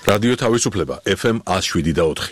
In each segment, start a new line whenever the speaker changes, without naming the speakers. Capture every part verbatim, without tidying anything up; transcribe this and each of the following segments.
რადიო თავისუფლება ეფ ემ one oh seven და four.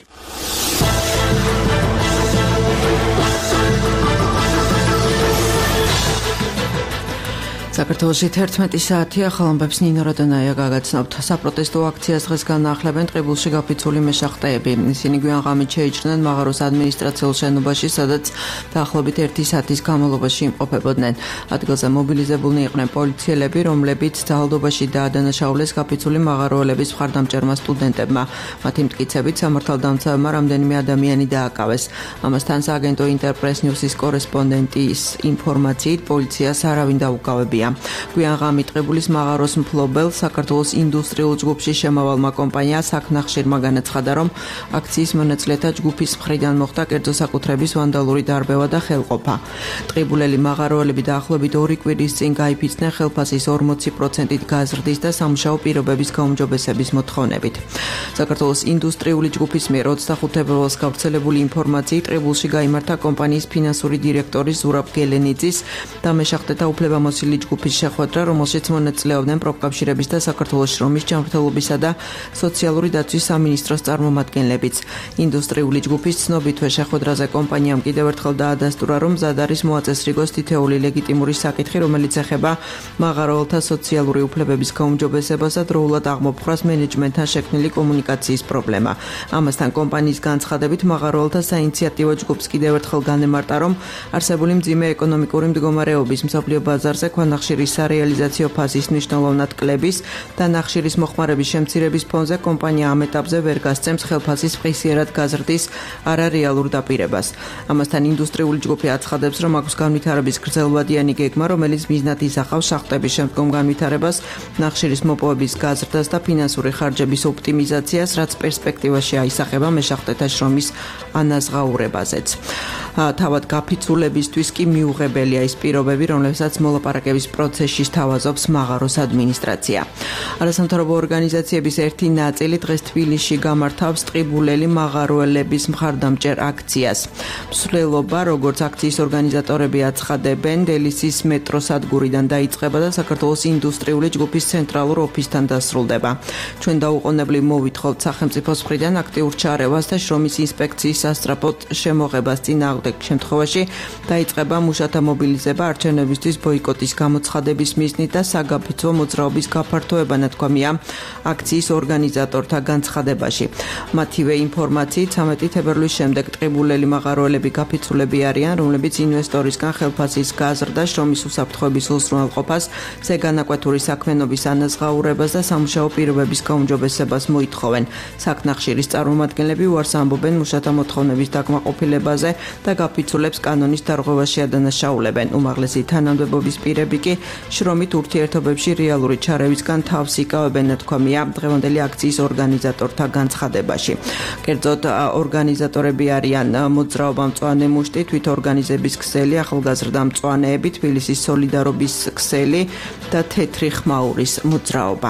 საქართველოში თერთმეტი საათი ახალ ამბებს ნინო რადონაია გაგაცნობთ. საპროტესტო აქციას დღეს განაახლებენ ტყიბულში გაფიცული მეშახტეები. ისინი გვიანღამით შეიჭრნენ მაღაროს ადმინისტრაციულ შენობაში, სადაც დაახლოებით ერთი საათის განმავლობაში იმყოფებოდნენ. ადგილზე მობილიზებულნი იყვნენ პოლიციელები, რომლებიც ძალადობაში დაადანაშაულეს გაფიცული მაღაროელების მხარდამჭერმა სტუდენტებმა. მათი მტკიცებით სამართალდამცავებმა რამდენიმე ადამიანი დააკავეს. ამასთან სააგენტო ინტერპრეს ნიუსის კორესპონდენტის ინფორმაციით პოლიციას არავინ დაუკავებია. გვიანღამით ტყიბულის მაღაროს მფლობელ საქართველოს ინდუსტრიულ ჯგუფში შემავალმა კომპანიას აქნახშირმა განაცხადა, რომ აქციის მონაწილეთა ჯგუფის მხრიდან მოხდა კერძო საკუთრების ვანდალური დარბევა და ხელყოფა. ტყიბულელი მაღაროელები დაახლოებით ორი კვირის წინ გაიფიცნენ ხელფასის ორმოცი პროცენტით გაზრდის და სამუშაო პირობების გაუმჯობესების მოთხოვნებით. საქართველოს ინდუსტრიული ჯგუფის მიერ ოცდახუთი ფებრუარის გავრცელებული ინფორმაციით ტყიბულში გაიმართა კომპანიის ფინანსური დირექტორის ზურაბ გელენიძის და მეშახტეთა უფლებამოსილი ჯგუფის შეხვედრა, რომელშიც მონაწილეობდნენ პროფკავშირების და საქართველოს შრომის ჯანმრთელობისა და სოციალური დაცვის სამინისტროს წარმომადგენლებიც. ინდუსტრიული ჯგუფის ცნობითვე შეხვედრაზე კომპანიამ კიდევ ერთხელ დაადასტურა, რომ მზად არის მოაწესრიგოს თითეული ლეგიტიმური საკითხი, რომელიც ეხება მაღაროელთა სოციალური უფლებების გაუმჯობესებას და დროულად აღმოფხვრას მენეჯმენტთან შექმნილი კომუნიკაციის პრობლემა. ამასთან კომპანიის განცხადებით მაღაროელთა საინიციატივო ჯგუფს კიდევ ერთხელ განემარტა, რომ არსებული მძიმე ეკონომიკური მდგომარეობის მსოფლიო ბაზარზე ქვანახშირის სარეალიზაციო ფაზის მნიშვნელოვნად კლების და ნახშირის მოხმარების შემცირების ფონზე კომპანია ამ ეტაპზე ვერ გასცემს ხელფასის ფხისიერად გაზრდის არარეალურ დაპირებას. ამასთან ინდუსტრიული ჯგუფი აცხადებს, რომ აქვს განვითარების გრძელვადიანი გეგმა, რომელიც მიზნად ისახავს შახტების შემდგომ განვითარებას, ნახშირის მოპოვების გაზრდას და ფინანსური ხარჯების ოპტიმიზაციას, რაც პერსპექტივაში აისახება მეშახტეთა შრომის ანაზღაურებაზეც. თავად გაფიცულებისთვის კი მიუღებელია ის პირობები, რომლებსაც მოლაპარაკების პროცესში სთავაზობს მაღაროს ადმინისტრაცია. არასამთავრობო ორგანიზაციების ერთი ნაწილი დღეს თბილისში გამართავს ტყიბულელი მაღაროელების მხარდამჭერ აქციას. მსვლელობა, როგორც აქციის ორგანიზატორები აცხადებენ, დელისის მეტროსადგურიდან დაიწყება და საქართველოს ინდუსტრიული ჯგუფის ცენტრალურ ოფისთან დასრულდება. ჩვენ დაუყოვნებლივ მოვითხოვთ სახელმწიფოს მხრიდან აქტიურ ჩარევას და შრომის ინსპექციის სასწრაფოდ შემოღებას. წინააღმდეგ შემთხვევაში დაიწყება მუშათა მობილიზება არჩევნებისთვის ბოიკოტის გამოცხადების მიზნით და საგაფიცვო მოძრაობის გაფართოება ნათქვამია აქციის ორგანიზატორთა განცხადებაში. მათივე ინფორმაციით ცამეტი თებერვლის შემდეგ ტყიბულელი მაღაროელები გაფიცულები არიან, რომლებიც ინვესტორისგან ხელფასის გაზრდა, შრომის უსაფრთხოების უზრუნველყოფას, ზეგანაკვეთური საქმიანობის ანაზღაურებას და სამუშაო პირობების გაუმჯობესებას მოითხოვენ. საქნახშირის წარმომადგენლები უარს ამბობენ მუშათა მოთხოვნების დაკმაყოფილებაზე და გაფიცულებს კანონის დარღვევაში ადანაშაულებენ. უმაღლესი თანამდებობის პირები კი შრომით ურთიერთობებში რეალური ჩარევისგან თავს იკავებენ, ნათქვამია დღევანდელი აქციის ორგანიზატორთა განცხადებაში. კერძოდ ორგანიზატორები არიან მოძრაობა მწვანე მუშტი, თვითორგანიზების ქსელი, ახალგაზრდა მწვანეები, თბილისის სოლიდარობის ქსელი და თეთრი ხმაურის მოძრაობა.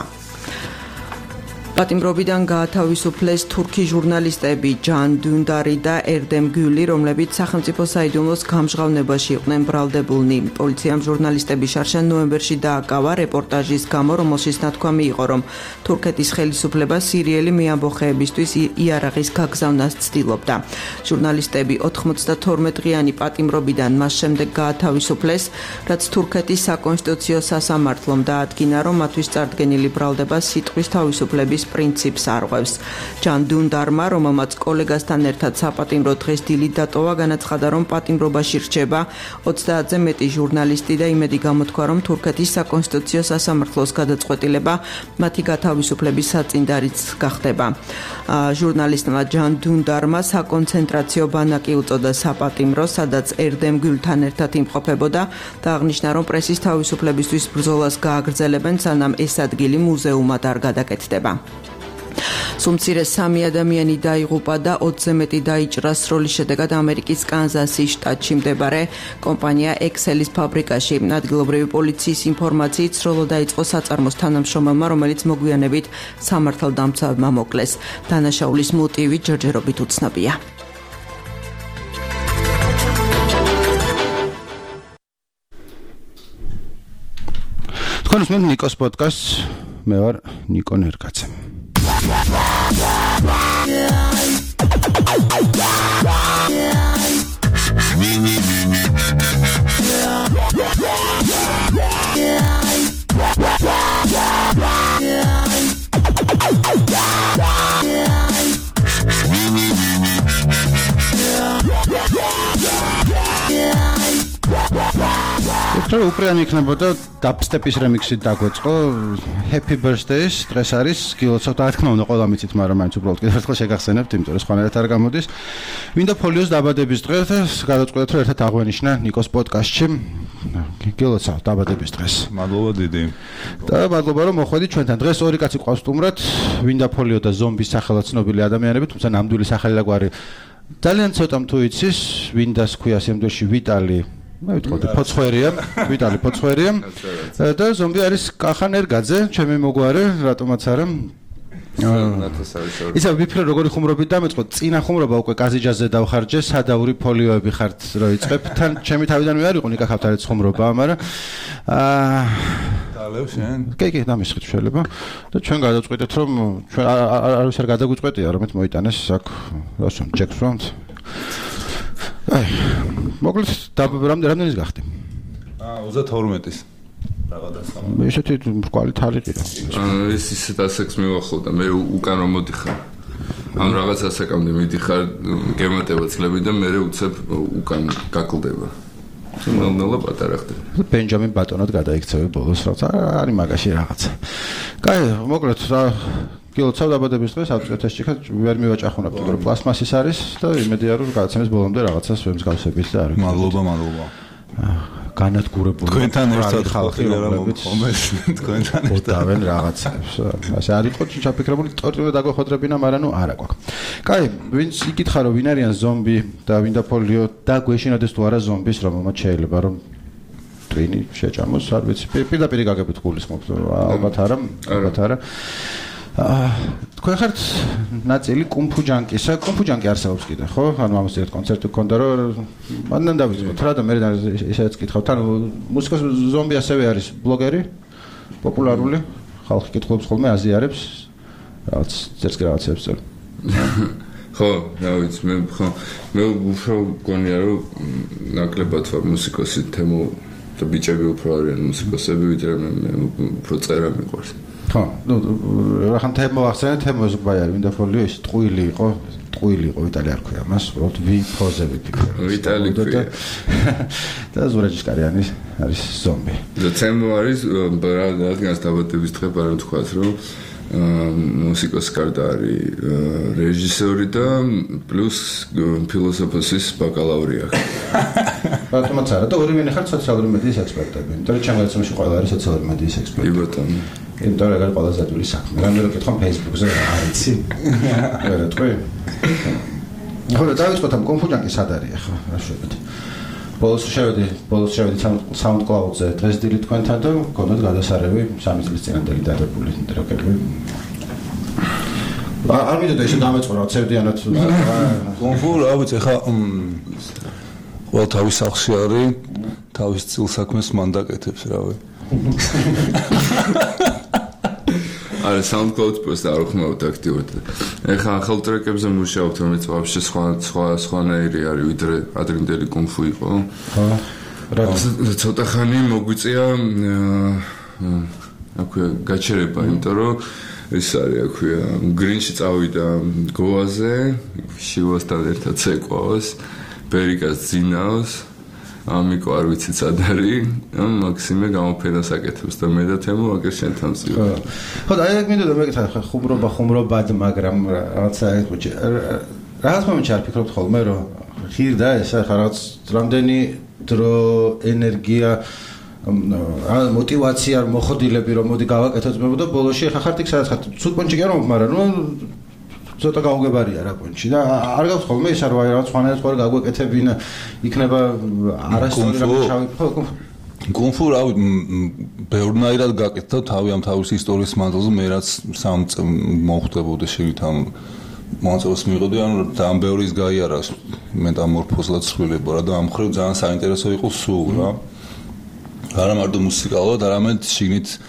პატიმრობიდან გაათავისუფლეს თურქი ჟურნალისტები ჯან დუნდარი და ერდემ გული, რომლებიც სახელმწიფო საიდუმლოს გამჟღავნებაში იყვნენ ბრალდებულნი. პოლიციამ ჟურნალისტების შარშა ნოემბერში დააკავა რეპორტაჟის გამო, რომელშიც ნათქვამი იყო, რომ თურქეთის ხელისუფლება სირიელი მეამბოხეებისთვის იარაღის გაგზავნას ცდილობდა. ჟურნალისტები ოთხმოცდათორმეტ-დღიანი პატიმრობიდან მას შემდეგ გაათავისუფლეს, რაც თურქეთის საკონსტიტუციო სასამართლომ დაადგინა, რომ მათთვის წარდგენილი ბრალდება სიტყვის თავისუფლების პრინციპს არღვევს. ჯან დუნდარმა, რომელმაც კოლეგასთან ერთად საპატიმრო დღეს დილით დატოვა, განაცხადა, რომ პატიმრობაში რჩება ოცდაათზე მეტი ჟურნალისტი და იმედი გამოთქვა, რომ თურქეთის საკონსტიტუციო სასამართლოს გადაწყვეტილება მათი გათავისუფლების საწინდარიც გახდება. ჟურნალისტმა ჯან დუნდარმა საკონცენტრაციო ბანაკი უწოდა საპატიმრო, სადაც ერდემ გულთან ერთად იმყოფებოდა და აღნიშნა, რომ პრესის თავისუფლებისთვის ბრძოლას გააგრძელებენ, სანამ ეს ადგილი მუზეუმად არ გადაკეთდება. სუმცირე სამი ადამიანი დაიღუპა და ოცზე მეტი დაიჭრა სროლის შედეგად ამერიკის კანზასის შტატში მდებარე კომპანია ექსელის ფაბრიკაში. ადგილობრივი პოლიციის ინფორმაციით სროლო დაიწყო საწარმოს თანამშრომელმა, რომელიც მოგვიანებით სამართალდამცავებმა მოკლეს. დანაშაულის მოტივი ჯერჯერობით უცნობია.
თქვენ უსმენთ ნიკოს პოდკასტს, მე ვარ ნიკო ნერგაძე. Ektra უპრიანი იქნებოდა dubstep-ის remix-ით დაგვეწყო Happy Birthday-ის დღეს არის გილოცავ და რა თქმა უნდა ყველა მიცით, მაგრამ მაინც უბრალოდ კიდევ ერთხელ შეგახსენებთ, იმიტომ რომ სხვანაირად არ გამოდის. Ვინდა ფოლიოს დაბადების დღეს გადაწყვეტეთ რომ ერთად აღვენიშნა ნიკოს პოდკასტში. გილოცავ დაბადების დღეს.
მადლობა დიდი.
და მადლობა რომ მოხვედით ჩვენთან. დღეს ორი კაცი ყავს სტუმრად, ვინდა ფოლიო და ზომბის სახელად ცნობილი ადამიანები, თუმცა ნამდვილი სახელი და გვარი ძალიან ცოტამ თუ იცის, ვინდას ქვია სამდროში ვიტალი მე ვიტყოდი ფოცხვერია, ვიტალი ფოცხვერია და ზომბი არის კახან ერგაძე, ჩემი მოგვარე, რატომაც არა. ისა ვიფიქრე როგორი ხუმრობით დამეწყო, წინა ხუმრობა უკვე კაზიჯაზე დავხარჯე, სადაური ფოლიოები ხართ რო იწყებ, თან ჩემი თავიდანვე არ იყო ნიკახავთ არის ხუმრობა, მაგრამ აა
დალევ შენ.
კი, კი, დამისხეთ შეიძლება და ჩვენ გადავწყვეტეთ რომ ჩვენ არ ვიცი არ გადაგვიწყვეტია, რომ მოიტანეს აქ რასო ჯეკს ფრონტ. აი, მოკლედ რამდენის გახდი?
აა ოცდათორმეტის.
მე ისეთი მრგვალი თალი ყიდა.
ეს ისეთ ასაკს მივახოდა, მე უკან რომ მოდიხარ. ამ რაღაც ასაკამდე მიდიხარ გემატება წლები და მე უცებ უკან გაკლდება. ნელ-ნელა პატარა ხდება.
ბენჯამინ ბატონად გადაიქცევი ბოლოს რაღაც არის მაგაში რაღაცა. კაი, მოკლედ გილოცავ დაბადების დღეს ავწყვეტეს ჭიქა ვერ მივაჭახუნებ, რომ პლასმასის არის და იმედია რომ გადაცემის ბოლომდე რაღაცას ვემსგავსებით და არის.
მადლობა, მადლობა.
განადგურებული
თქვენთან ერთად ხალხი რა მომხომეს თქვენთან ერთად
დავენ რაღაცებს. ასე არ იყო ჩაფიქრებული ტორტივე დაგვეხოთრებინა, მაგრამ ნუ არა გვაქვს. კაი, ვინც იკითხა რომ ვინ არიან ზომბი და ვინდა ფოლიო და გვეშინოდეს თუ არა ზომბის რომელმაც შეიძლება რომ ტრინი შეჭამოს, არ ვიცი. პირდაპირ გაგებით გულისხმობთ, ალბათ არა, ალბათ არა. აა თქვენ ხართ ნაწილი კუნფუ ჯანკისა, კუნფუ ჯანკი არსებობს კიდე, ხო? ანუ ამას ერთ კონცერტი გქონდა რომ მანდან დავიწყოთ რა და მე ისედაც კითხავთ. ანუ მუსიკოს ზომბი ასევე არის ბლოგერი, პოპულარული, ხალხი კითხულობს ხოლმე, აზიარებს, რაღაც წერს რაღაცებს წერ.
ხო, რა ვიცი, მე ხო, მე უფრო გონია რომ ნაკლებად ვარ მუსიკოსი თემო და ბიჭები უფრო არიან მუსიკოსები, ვიდრე მე უფრო წერა მიყვარს. ხო,
ну, რახან თემო ახსენე, თემო ზღვაი არის, ვინდა ფოლიო ის ტყუილი იყო, ტყუილი იყო, ვიტალი არ ქვია მას, უბრალოდ ვი ფოზე ვიფიქრე.
ვიტალი ქვია.
და ზურაჯისკარიანი არის ზომბი.
და თემო არის, რადგანაც დაბადების დღე პარამ თქვათ, რომ მუსიკოს გარდა არის რეჟისორი და პლუს ფილოსოფიის ბაკალავრი აქვს.
ბატონო, არა, და ორივე ხარ სოციალური მედიის ექსპერტები. იმიტომ რომ ჩემს გაცემაში ყველა არის სოციალური მედიის ექსპერტი.
კი ბატონო.
იმიტომ რომ ეგ ყველაზე ადვილი საქმე. რამე რო კითხავ Facebook-ზე რა იცი? არა, თქვი. ხო, და დავიწყოთ ამ კუნფუ ჯანკი სად არის ახლა, რა შევედი. ბოლოს შევედი, ბოლოს შევედი SoundCloud-ზე დღეს დილით თქვენთან და გქონდათ გადასარევი სამი წლის წინანდელი დადებული ტრეკები. არ მიდოდა ისე დამეწყო რა ცევდიანად.
კუნფუ რა ვიცი, ხა ყველა თავის სახში არის, თავის წილ საქმეს მან დაკეთებს, რავი.
არა, SoundCloud просто არ ხმაოთ აქტიურად. ეხლა ახალ ტრეკებზე მუშაობთ, რომელიც ვაფშე სხვა სხვა სხვანაირი არის, ვიდრე ადრინდელი კუნფუ იყო.
ხო. რა
ცოტა ხანი მოგვიწია აქვე გაჩერება, იმიტომ რომ ეს არის აქვე გრინში წავიდა გოაზე, შივოსთან ერთად ცეკვავს, ბერიკას ძინავს. ამიკო არ ვიცი სად არის, მაქსიმე გამოფენას აკეთებს და მე და თემო აგერ შენთან ვწივარ.
ხო, და ეგ მინდოდა მეკითხა ხუმრობა ხუმრობად, მაგრამ რაღაცა რაღაც მომენტში არ ფიქრობთ ხოლმე რომ ღირდა ეს ახლა რაღაც რამდენი დრო, ენერგია, мотивация, მოხდილები რომ მოდი გავაკეთოთ და ბოლოში ახლა ხართ იქ სადაც ხართ, ცუდ პონჩი კი არ მოგ, მაგრამ ნუ ცოტა გაუგებარია რა პონჩი და არ გაქვს ხოლმე ის არ ვარ რაღაც ხანაა სხვა გაგვეკეთებინა იქნება არასწორი რა ჩავი ხო
კუნფუ რა ბევრნაირად გაკეთდა თავი ამ თავის ისტორიის მანძილზე მე რაც სამ მოხდებოდა შევით ამ მონაწილეობას მიიღოდი ანუ ძალიან ბევრი ის გაიარა მეტამორფოზად ცვლილება რა და ამ ხრივ ძალიან საინტერესო იყო სულ რა არა მარტო მუსიკალურად არამედ შიგნით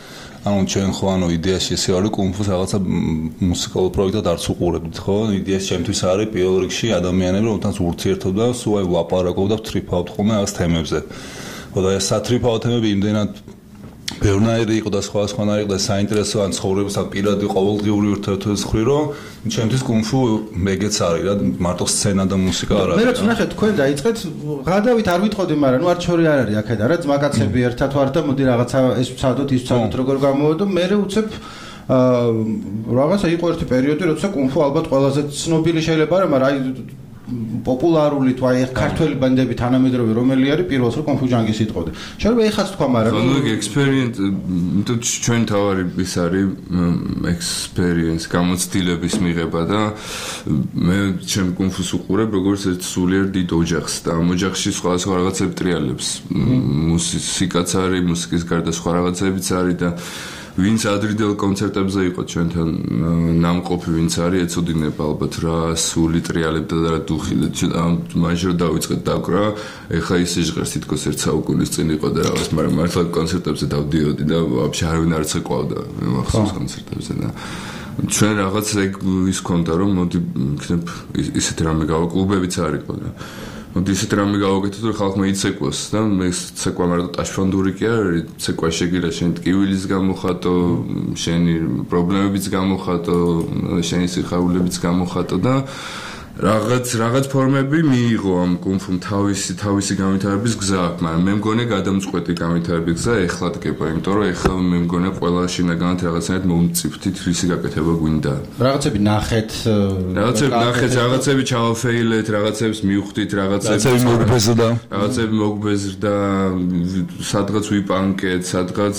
ანუ ჩვენ ხო ანუ იდეაში ესე არის კუნფუს რაღაცა მუსიკალურ პროექტად არც უყურებთ ხო? იდეაში ჩემთვის არის პირველ რიგში ადამიანები რომელთაც ურთიერთობ და სულ აი ვლაპარაკობ და ვთრიფავთ ხოლმე რაღაც თემებზე. ხო და ეს სათრიფავ თემები იმდენად ბევრნაირი იყო და სხვა სხვანაირი იყო და საინტერესო ან ცხოვრების ან პირადი ყოველდღიური ურთიერთობის ხრი რომ ჩემთვის კუნფუ მეგეც არის რა მარტო სცენა და მუსიკა არ არის.
მე რაც ნახეთ თქვენ დაიწყეთ ღადავით არ ვიტყოდი მაგრამ ნუ არ ჩორი არ არის აქედან რა ძმაკაცები ერთად ვარ და მოდი რაღაცა ეს ვცადოთ ის ვცადოთ როგორ გამოვედო მე უცებ აა რაღაცა იყო ერთი პერიოდი როცა კუნფუ ალბათ ყველაზე ცნობილი შეიძლება არა მაგრამ აი პოპულარული თუ აი ქართველი ბანდები თანამედროვე რომელი არის პირველს რომ კუნფუ ჯანგის იტყოდი. შეიძლება ეხაც თქვა მაგრამ
ნუ ექსპერიენს თუ ჩვენ თავარი ის არის ექსპერიენს გამოცდილების მიღება და მე ჩემ კუნფუს უყურებ როგორც ერთ სულიერ დიდ ოჯახს და ამ ოჯახში სხვა სხვა რაღაცები ტრიალებს. მუსიკაც არის, მუსიკის გარდა სხვა რაღაცებიც არის და ვინც ადრიდელ კონცერტებზე იყო ჩვენთან ნამყოფი ვინც არის ეცოდინება ალბათ რა სული ტრიალებდა და რა დუხილდა მაშინ რომ დავიწყეთ დაკვრა ეხა ისე ჟღერს თითქოს ერთ საუკუნის წინ იყო და რაღაც მაგრამ მართლა კონცერტებზე დავდიოდი და ვაფშე არავინ არ წეყვავდა მახსოვს კონცერტებზე და ჩვენ რაღაც ეგ ის ქონდა რომ მოდი იქნებ ისეთ რამე გავა კლუბებიც არისო და მოდი ისეთ რამე გავაკეთოთ რომ ხალხმა იცეკვას და მე ცეკვა მარტო ტაშფანდური კი არის ცეკვა შეგირა შენ ტკივილის გამოხატო შენი პრობლემებიც გამოხატო შენი სიხარულებიც გამოხატო და რაღაც რაღაც ფორმები მიიღო ამ კუნფუმ თავისი თავისი განვითარების გზა აქვს მაგრამ მე მგონი გადამწყვეტი განვითარების გზა ეხლა დგება იმიტომ რომ ეხლა მე მგონი ყველა შინაგანად რაღაცნაირად მომწიფთით რისი გაკეთება გვინდა
რაღაცები ნახეთ
რაღაცები ნახეთ რაღაცები ჩავაფეილეთ რაღაცებს მივხვდით რაღაცები
მოგბეზრდა
რაღაცები მოგბეზრდა სადღაც ვიპანკეთ სადღაც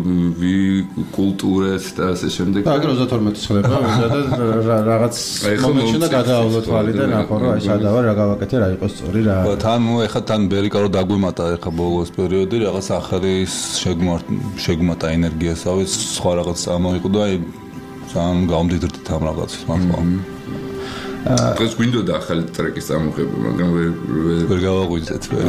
ვიკულტურეთ და ასე შემდეგ
და აგერ ოცდათორმეტი წლება და რაღაც მომენტში და გადაავლოთ და ნახო რა აი სადავარ რა გავაკეთე რა იყოს სწორი რა
ხო თან ნუ ეხა თან ბერიკა რო დაგვიმატა ეხა ბოლოს პერიოდი რაღაც ახალი შეგმატა ენერგიასავე სხვა რაღაც წამოიყო და აი ძალიან გამდიდრდით ამ რაღაცას მართლა
ეს გვინდოდა ახალი ტრეკის წამოღება მაგრამ ვერ
ვერ გავაღვიძეთ ვერ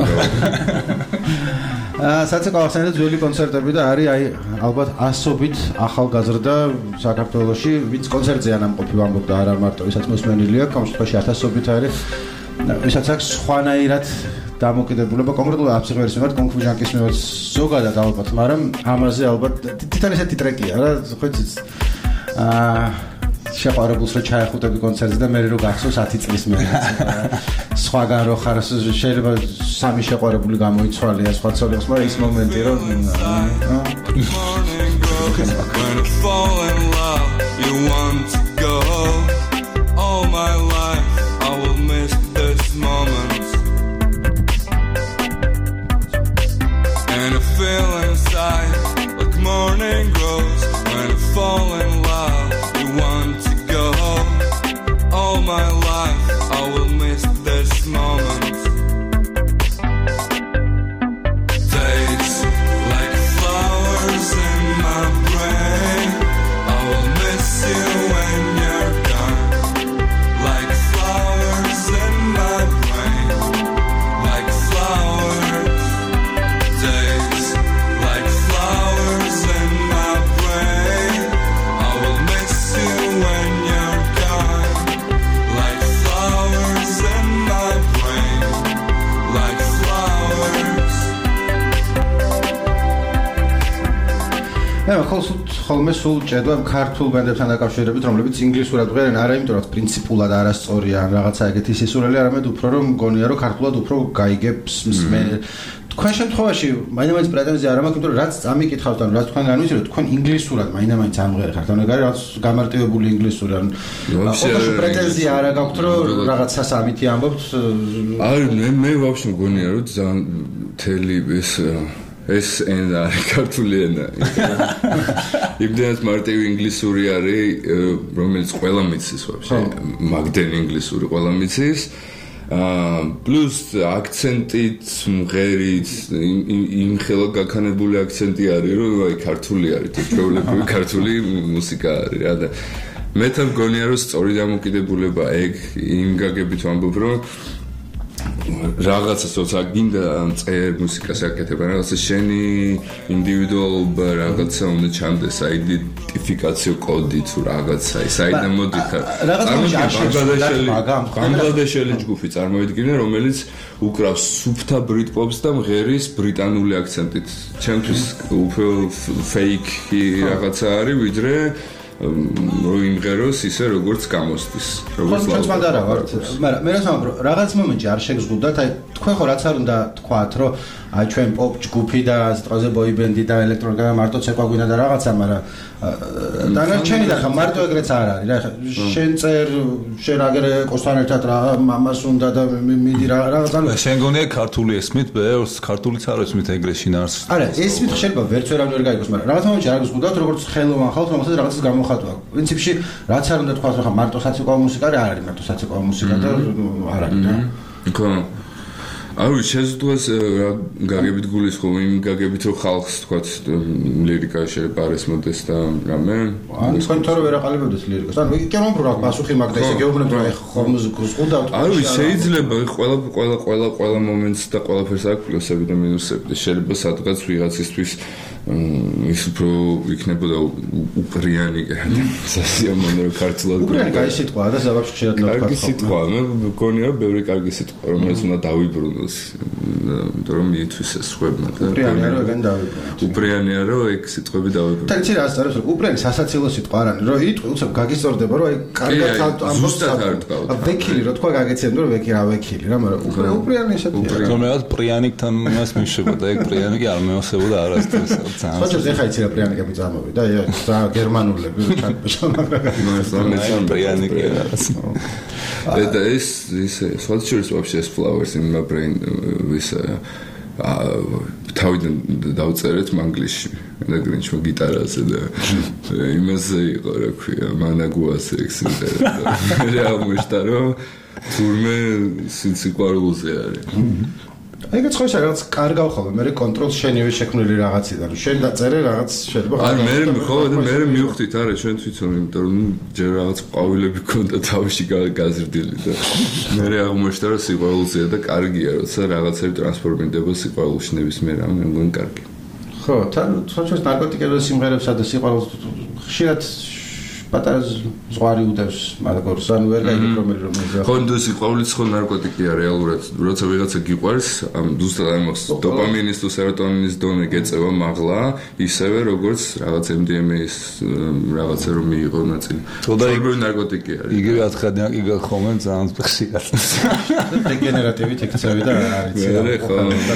აა საცეკვაო ახსენეთ ძველი კონცერტები და არის აი ალბათ ასობით ახალგაზრდა საქართველოში ვინც კონცერტზე ანამყოფი ვამბობ და არა მარტო ისაც მოსმენილია კომშტოში ათასობით არის ისაც აქვს სხვანაირად დამოკიდებულება კონკრეტულად აფსიღერის მიმართ კუნფუ ჯანკის მიმართ ზოგადად ალბათ მაგრამ ამაზე ალბათ თითქმის ესეთი ტრეკია რა ხო იცით აა შეყარებულს რო ჩაეხუტები კონცერტზე და მე რო გახსოვს ათი წლის მერე სხვაგან რო ხარ შეიძლება სამი შეყარებული გამოიცვალია სხვა ცოლებს მაგრამ ის მომენტი რომ
my life I will miss this moment days like flowers in my brain I will miss you when you're gone like flowers in my brain like flowers days like flowers in my brain I will miss you when you're gone like flowers in my brain like flowers
მე ხოლმე ხოლმე სულ ჭედვა ქართულ ბენდებთან დაკავშირებით რომლებიც ინგლისურად ვღერენ არა იმიტომ რომ პრინციპულად არასწორია ან რაღაცა ეგეთი სისულელი არამედ უფრო რომ მგონია რომ ქართულად უფრო გაიგებს მე თქვენ შემთხვევაში მაინც პრეტენზია არ მაქვს იმიტომ რომ რაც წამიკითხავთ ან რაც თქვენ განვიცილოთ თქვენ ინგლისურად მაინც ამღერხართ ან ეგ არის გამარტივებული ინგლისური ან ოღონდ პრეტენზია არ გაქვთ რომ რაღაც სასამითი ამბობთ
არ მე მე ვაფშე მგონია რომ ძალიან თელი ეს ეს ენა ქართული ენა იმდენად მარტივი ინგლისური არის რომელიც ყველა მიცის ვაფშე მაგდენ ინგლისური ყველა მიცის აა პლუს აქცენტით მღერით იმ ხელა გაქანებული აქცენტი არის რომ აი ქართული არის თეთროლებრივი ქართული მუსიკა არის რა და მე თან მგონია რომ სწორი დამოკიდებულება ეგ იმ გაგებით ვამბობ რომ რაღაცა თორსა გინდა წერ მუსიკას აკეთებ, რაღაცა შენი ინდივიდუალობა რაღაცა უნდა ჩამდეს, აიდენტიფიკაციო კოდი თუ რაღაცა, ის აიდან მოდიხარ. ბანგლადეშელი ჯგუფი წარმოვიდგინე, რომელიც უკრავს სუფთა ბრიტპოპს და მღერის ბრიტანული აქცენტით. ჩემთვის უფრო ფეიქი რაღაცა არის, ვიდრე რო იმღეროს ისე როგორც გამოსდის.
როგორც ლაუდა რა ვარ. მაგრამ მე რასამბ რაღაც მომენტში არ შეგზღუდათ, აი თქვენ ხო რაც არ უნდა თქვათ, რომ აი ჩვენ პოპ ჯგუფი და სიტყვაზე ბოიბენდი და ელექტრონიკა მარტო ცეკვა გვინდა და რაღაცა, მაგრამ დანარჩენი და ხა მარტო ეგრეც არ არის. რა ხა შენ წერ შენ აგერე კოსთან ერთად რა მამას უნდა და მიდი რაღაცა.
შენ გონია ქართული ესმით, ბევრს ქართულიც არ ესმით ეგრეს შინაარს.
არა, ესმით შეიძლება ვერც ვერავინ ვერ გაიგოს, მაგრამ რაღაც მომენტში არ გზღუდავთ როგორც ხელოვან ხალხს, რომელსაც რაღაცას გამოხატვა. პრინციპში რაც არ უნდა თქვათ, ხა მარტო საცეკვაო მუსიკა არ არის, მარტო საცეკვაო მუსიკა და არ არის რა.
ხო. აუ შეზღუდვას გაგებით გულის ხო იმ გაგებით რომ ხალხს თქვათ ლირიკა შეიძლება არ ესმოდეს და რამე
ანუ თქვენ თორე ვერ აყალიბებდეს ლირიკას ანუ კი რომ რა პასუხი მაგ და ესე გეუბნებთ რომ ხომ გზღუდავთ
აუ შეიძლება ყველა ყველა ყველა ყველა მომენტს და ყველაფერს აქვს პლუსები და მინუსები შეიძლება სადღაც ვიღაცისთვის ის უფრო იქნებოდა უპრიანი სასიამოვნო ქართულად
უპრიანი კაი სიტყვაა და ზაბავში ხშირად ნაქვთ
კარგი სიტყვა მე მგონია ბევრი კარგი სიტყვა რომელიც უნდა დავიბრუნოს იმიტომ რომ მიითვისეს სხვებმა და
უპრიანია რომ ეგენ დავიბრუნოთ
უპრიანია რომ ეგ სიტყვები დავიბრუნოთ
და იცი რა ასწავლებს რომ უპრიანი სასაცილო სიტყვა არ არის რომ იტყვი უცებ გაგისწორდება რომ აი კარგად ამბობს
ზუსტად არ თქვა
ვექილი რომ თქვა გაგეცემ რომ ვექი რა ვექილი რა მაგრამ უპრიანი ესეთია
რომ რაღაც პრიანიკთან მას მიშებოდა ეგ პრიანიკი არ მეოსებოდა არასდროს
ხოჭებს ეხა იცი რა პრიანიკები წამოვიდა და გერმანულები ჩაკბეშა მაგრამ
პრიანიკი
და ეს ის ხოჭებს вообще flowers in my brain with თავიდან დავწერეთ მანგლისში და გრინჩმა გიტარაზე და იმაზე იყო რა ქვია მანაგუასე ექსინტერა და აღმოჩნდა რომ თურმე სიყვარულზე არის
ეგეც ხო რაღაც კარგავ ხოლმე მე კონტროლს შენივე შექმნილი რაღაციდან შენ დაწერე რაღაც შეიძლება
არა მე ხო და მე მივხვდით არა ჩვენ თვითონ იმიტომ რომ ჯერ რაღაც ყვავილები ქონდა თავში გაზრდილი და მე აღმოჩნდა რომ სიყვარულზეა და კარგია როცა რაღაცები ტრანსფორმირდება სიყვარულში ნებისმიერ ამ მგონი კარგი
ხო თან თვითონ ნარკოტიკების სიმღერებსა და სიყვარულს ხშირად პატარა ზღვარი უდევს მაგორს ანუ ვერ გაიგებ რომელი რომელზეა
ხო და სიყვარულიც ხო ნარკოტიკია რეალურად როცა ვიღაცა გიყვარს ამ ზუსტად ამას დოპამინის თუ სეროტონინის დონე გეწევა მაღლა ისევე როგორც რაღაც ემ დი ემ ეს რაღაცა რომ მიიღო ნაწილი თორემ ნარკოტიკია არის
იგივე ათხადნაკი გახომენ ძალიან ხშირად
დეგენერატივით ექცევი და არის
არა ხო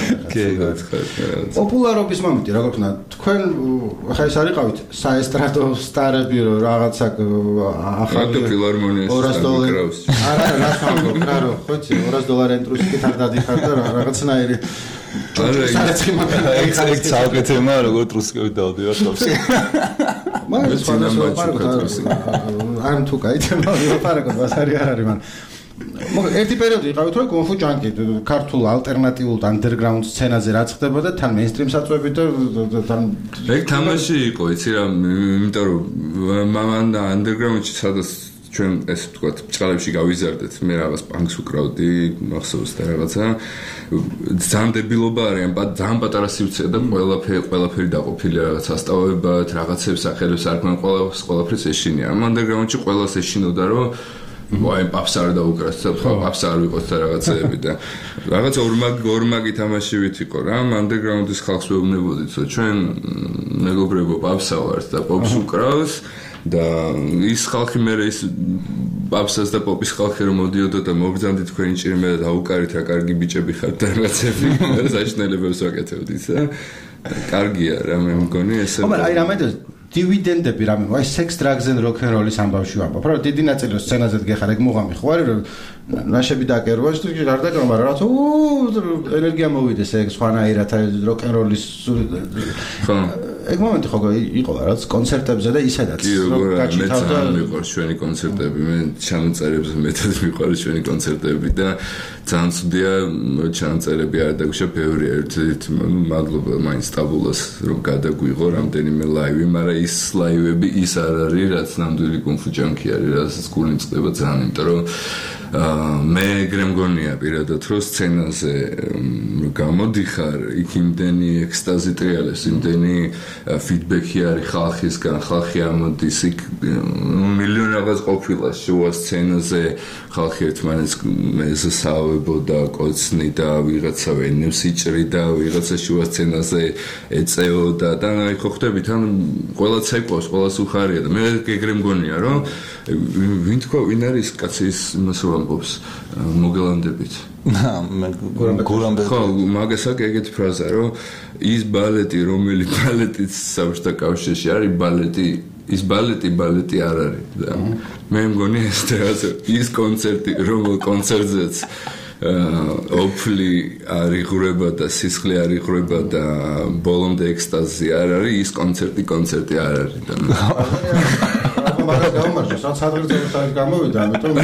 პოპულარობის მომენტი როგორ ხნა თქვენ ხა ეს არიყავით საესტრადო სტარები რომ რაღაც ახალი
ფილარმონიაში
ორას დოლარი არა რა სამგო კარო ხოჩი ორას დოლარი ენტრუსიკით არ დადიხარ და რაღაცნაირი
არა
ეგ ეგ საუკეთემა როგორ ტრუსკებით დავდივარ ხალხში
მაგრამ სხვა არ თუ кайტება ვაფარაკო ბასარი არ არის მაგრამ მაგრამ ერთი პერიოდი იყავით რომ კონფუ ჯანკი ქართულ ალტერნატიულ underground სცენაზე რაც ხდებოდა თან მეინსტრიმ საწვევი და თან
ეგ თამაში იყო იცი რა იმიტომ რომ მამან და underground-ში სადაც ჩვენ ეს ვთქვათ ბჭყალებში გავიზარდეთ მე რაღაც პანკს უკრავდი მახსოვს და რაღაცა ძალიან დებილობა არის ამ ძალიან პატარა სივრცეა და ყველაფერი ყველაფერი დაყოფილი რაღაც ასტავებად რაღაცებს ახერებს არ ქონა ყველას ყველაფერს ეშინია ამ underground-ში ყველას ეშინოდა რომ ვაი პაპს არ დაუკრას და პაპს არ ვიყოს და რაღაცეები და რაღაც ორმაგი ორმაგი თამაშივით იყო რა underground-ის ხალხს ვეუბნებოდით რომ ჩვენ მეგობრებო პაპსა ვართ და პოპს უკრავს და ის ხალხი მე ის პაპსას და პოპის ხალხი რომ მოდიოდა და მოგზანდით თქვენი ჭირიმე და დაუკარით რა კარგი ბიჭები ხართ და რაღაცები საშნელებებს ვაკეთებდით და კარგია რა მე მგონი ესე
მაგრამ აი რამე დივიდენდები რამე აი სექს დრაგს and rock and roll-ის ამბავში ვამბობ რა დიდი ნაწილი სცენაზე დგეხარ ეგ მუღამი ხوارი რომ ნაშები დაკერვა შეიძლება არ დაკერვა მაგრამ რა თქო ენერგია მოვიდეს ეგ სხვანაირად rock and roll-ის ხო ეგ მომენტი ხო იყო რაც კონცერტებზე და ისედაც
რომ გაჩითავდა მე მიყვარს ჩვენი კონცერტები მე ჩანაწერებს მეტად მიყვარს ჩვენი კონცერტები და ძალიან ცუდია ჩანაწერები არ დაგუშა ბევრი ერთ-ერთ მადლობა მაინც ტაბულას რომ გადაგვიღო რამდენიმე ლაივი მაგრამ ის ლაივები ის არ არის რაც ნამდვილი კონფუ ჯანკი არის რასაც გული წყდება ძალიან იმიტომ რომ მე ეგრე მგონია პირადად რომ სცენაზე გამოდიხარ იქ იმდენი ექსტაზი ტრიალებს იმდენი ფიდბექი არის ხალხისგან ხალხი ამოდის იქ მილიონი რაღაც ყოფილა შუა სცენაზე ხალხი ერთმანეთს მეზსავებოდა კოცნიდა ვიღაცა ვენებს იჭრიდა ვიღაცა შუა სცენაზე ეწეოდა და აი ხო ხვდებით ან ყველა ცეკვავს ყველას უხარია და მე ეგრე მგონია რომ ვინ თქვა ვინ არის კაცი ის იმას რომ ამბობს მოგელანდებით გურამბე ხო მაგას აქ ეგეთი ფრაზა რომ ის ბალეტი რომელი ბალეტიც საბჭოთა კავშირში არის ბალეტი ის ბალეტი ბალეტი არ არის და მე მგონი ეს რაღაცა ის კონცერტი რომელ კონცერტზეც ოფლი არ იღრება და სისხლი არ იღრება და ბოლომდე ექსტაზი არ არის ის კონცერტი კონცერტი არ არის და
მაგას გამომარჯვა სად სადღაც არის გამოვიდა ამიტომ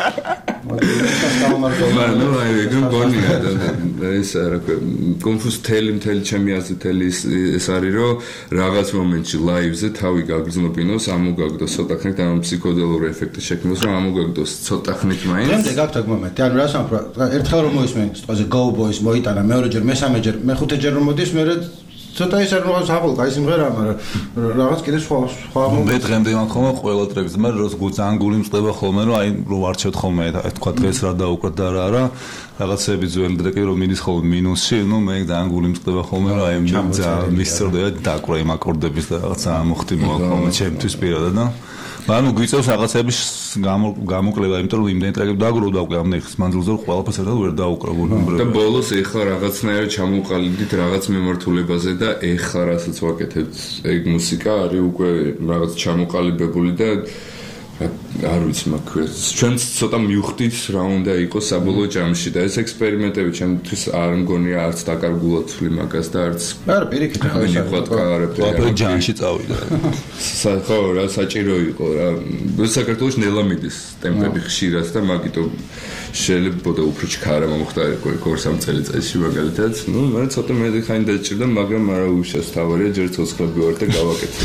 ну აი ეგრე გონია და ეს რა ქვია კონფუს თელი მთელი ჩემი აზრით თელი ეს არის რომ რაღაც მომენტში ლაივზე თავი გაგრძნობინოს ამოგაგდოს ცოტა ხნით ამ ფსიქოდელური ეფექტი შექმნოს რომ ამოგაგდოს ცოტა ხნით მაინც
დღემდე გაქვთ აქ მომენტი ანუ რა სამფრო ერთხელ რომ მოისმენ სიტყვაზე go boys მოიტანა მეორეჯერ მესამეჯერ მეხუთეჯერ რომ მოდის მე ცოტა ის არ რაღაც აბოლ კაი სიმღერაა მაგრამ რაღაც კიდე სხვა სხვა
მე დღემდე მან ხოლმე ყველა ტრეკზე მაგრამ რო ძალიან გული მწყდება ხოლმე რომ აი რო ვარჩევთ ხოლმე თქვა დღეს რა დაუკრა და რა რა რაღაცები ძველი ტრეკი რომ მიდის ხოლმე მინუსში ნუ მე ძალიან გული მწყდება ხოლმე რომ აი ძალიან მისწორდება დაკვრა იმ აკორდების და რაღაცა მოხდი მოხდა ჩემთვის პირადად და მაგრამ გვიწევს რაღაცების გამოკლება იმიტომ რომ იმდენი ტრეკები დაგროვდა უკვე ამ ნეხის მანძილზე ყველაფერს ერთად ვერ დაუკრავ
და ბოლოს ეხლა რაღაცნაირად ჩამოყალიბდით რაღაც მემართულებაზე და ეხლა რასაც ვაკეთებთ ეგ მუსიკა არის უკვე რაღაც ჩამოყალიბებული და არ ვიცი მაგას ჩვენც ცოტა მივხვდით რა უნდა იყოს საბოლოო ჯამში და ეს ექსპერიმენტები ჩემთვის არ მგონია არც დაკარგულად თვლი მაგას და არც
არა პირიქით
ახლა
ყველაფერი ჯანში წავიდა
ხო რა საჭირო იყო რა საქართველოს ნელა მიდის ტემპები ხშირად და მაგიტომ შეიძლება უფრო ჩქარა მომხდარიყო ორ სამ წელიწადში მაგალითად ნუ მე ცოტა მე ხანი დაჭირდა მაგრამ არა უშავს თავარია ჯერ ცოცხლები ვარ და გავაკეთე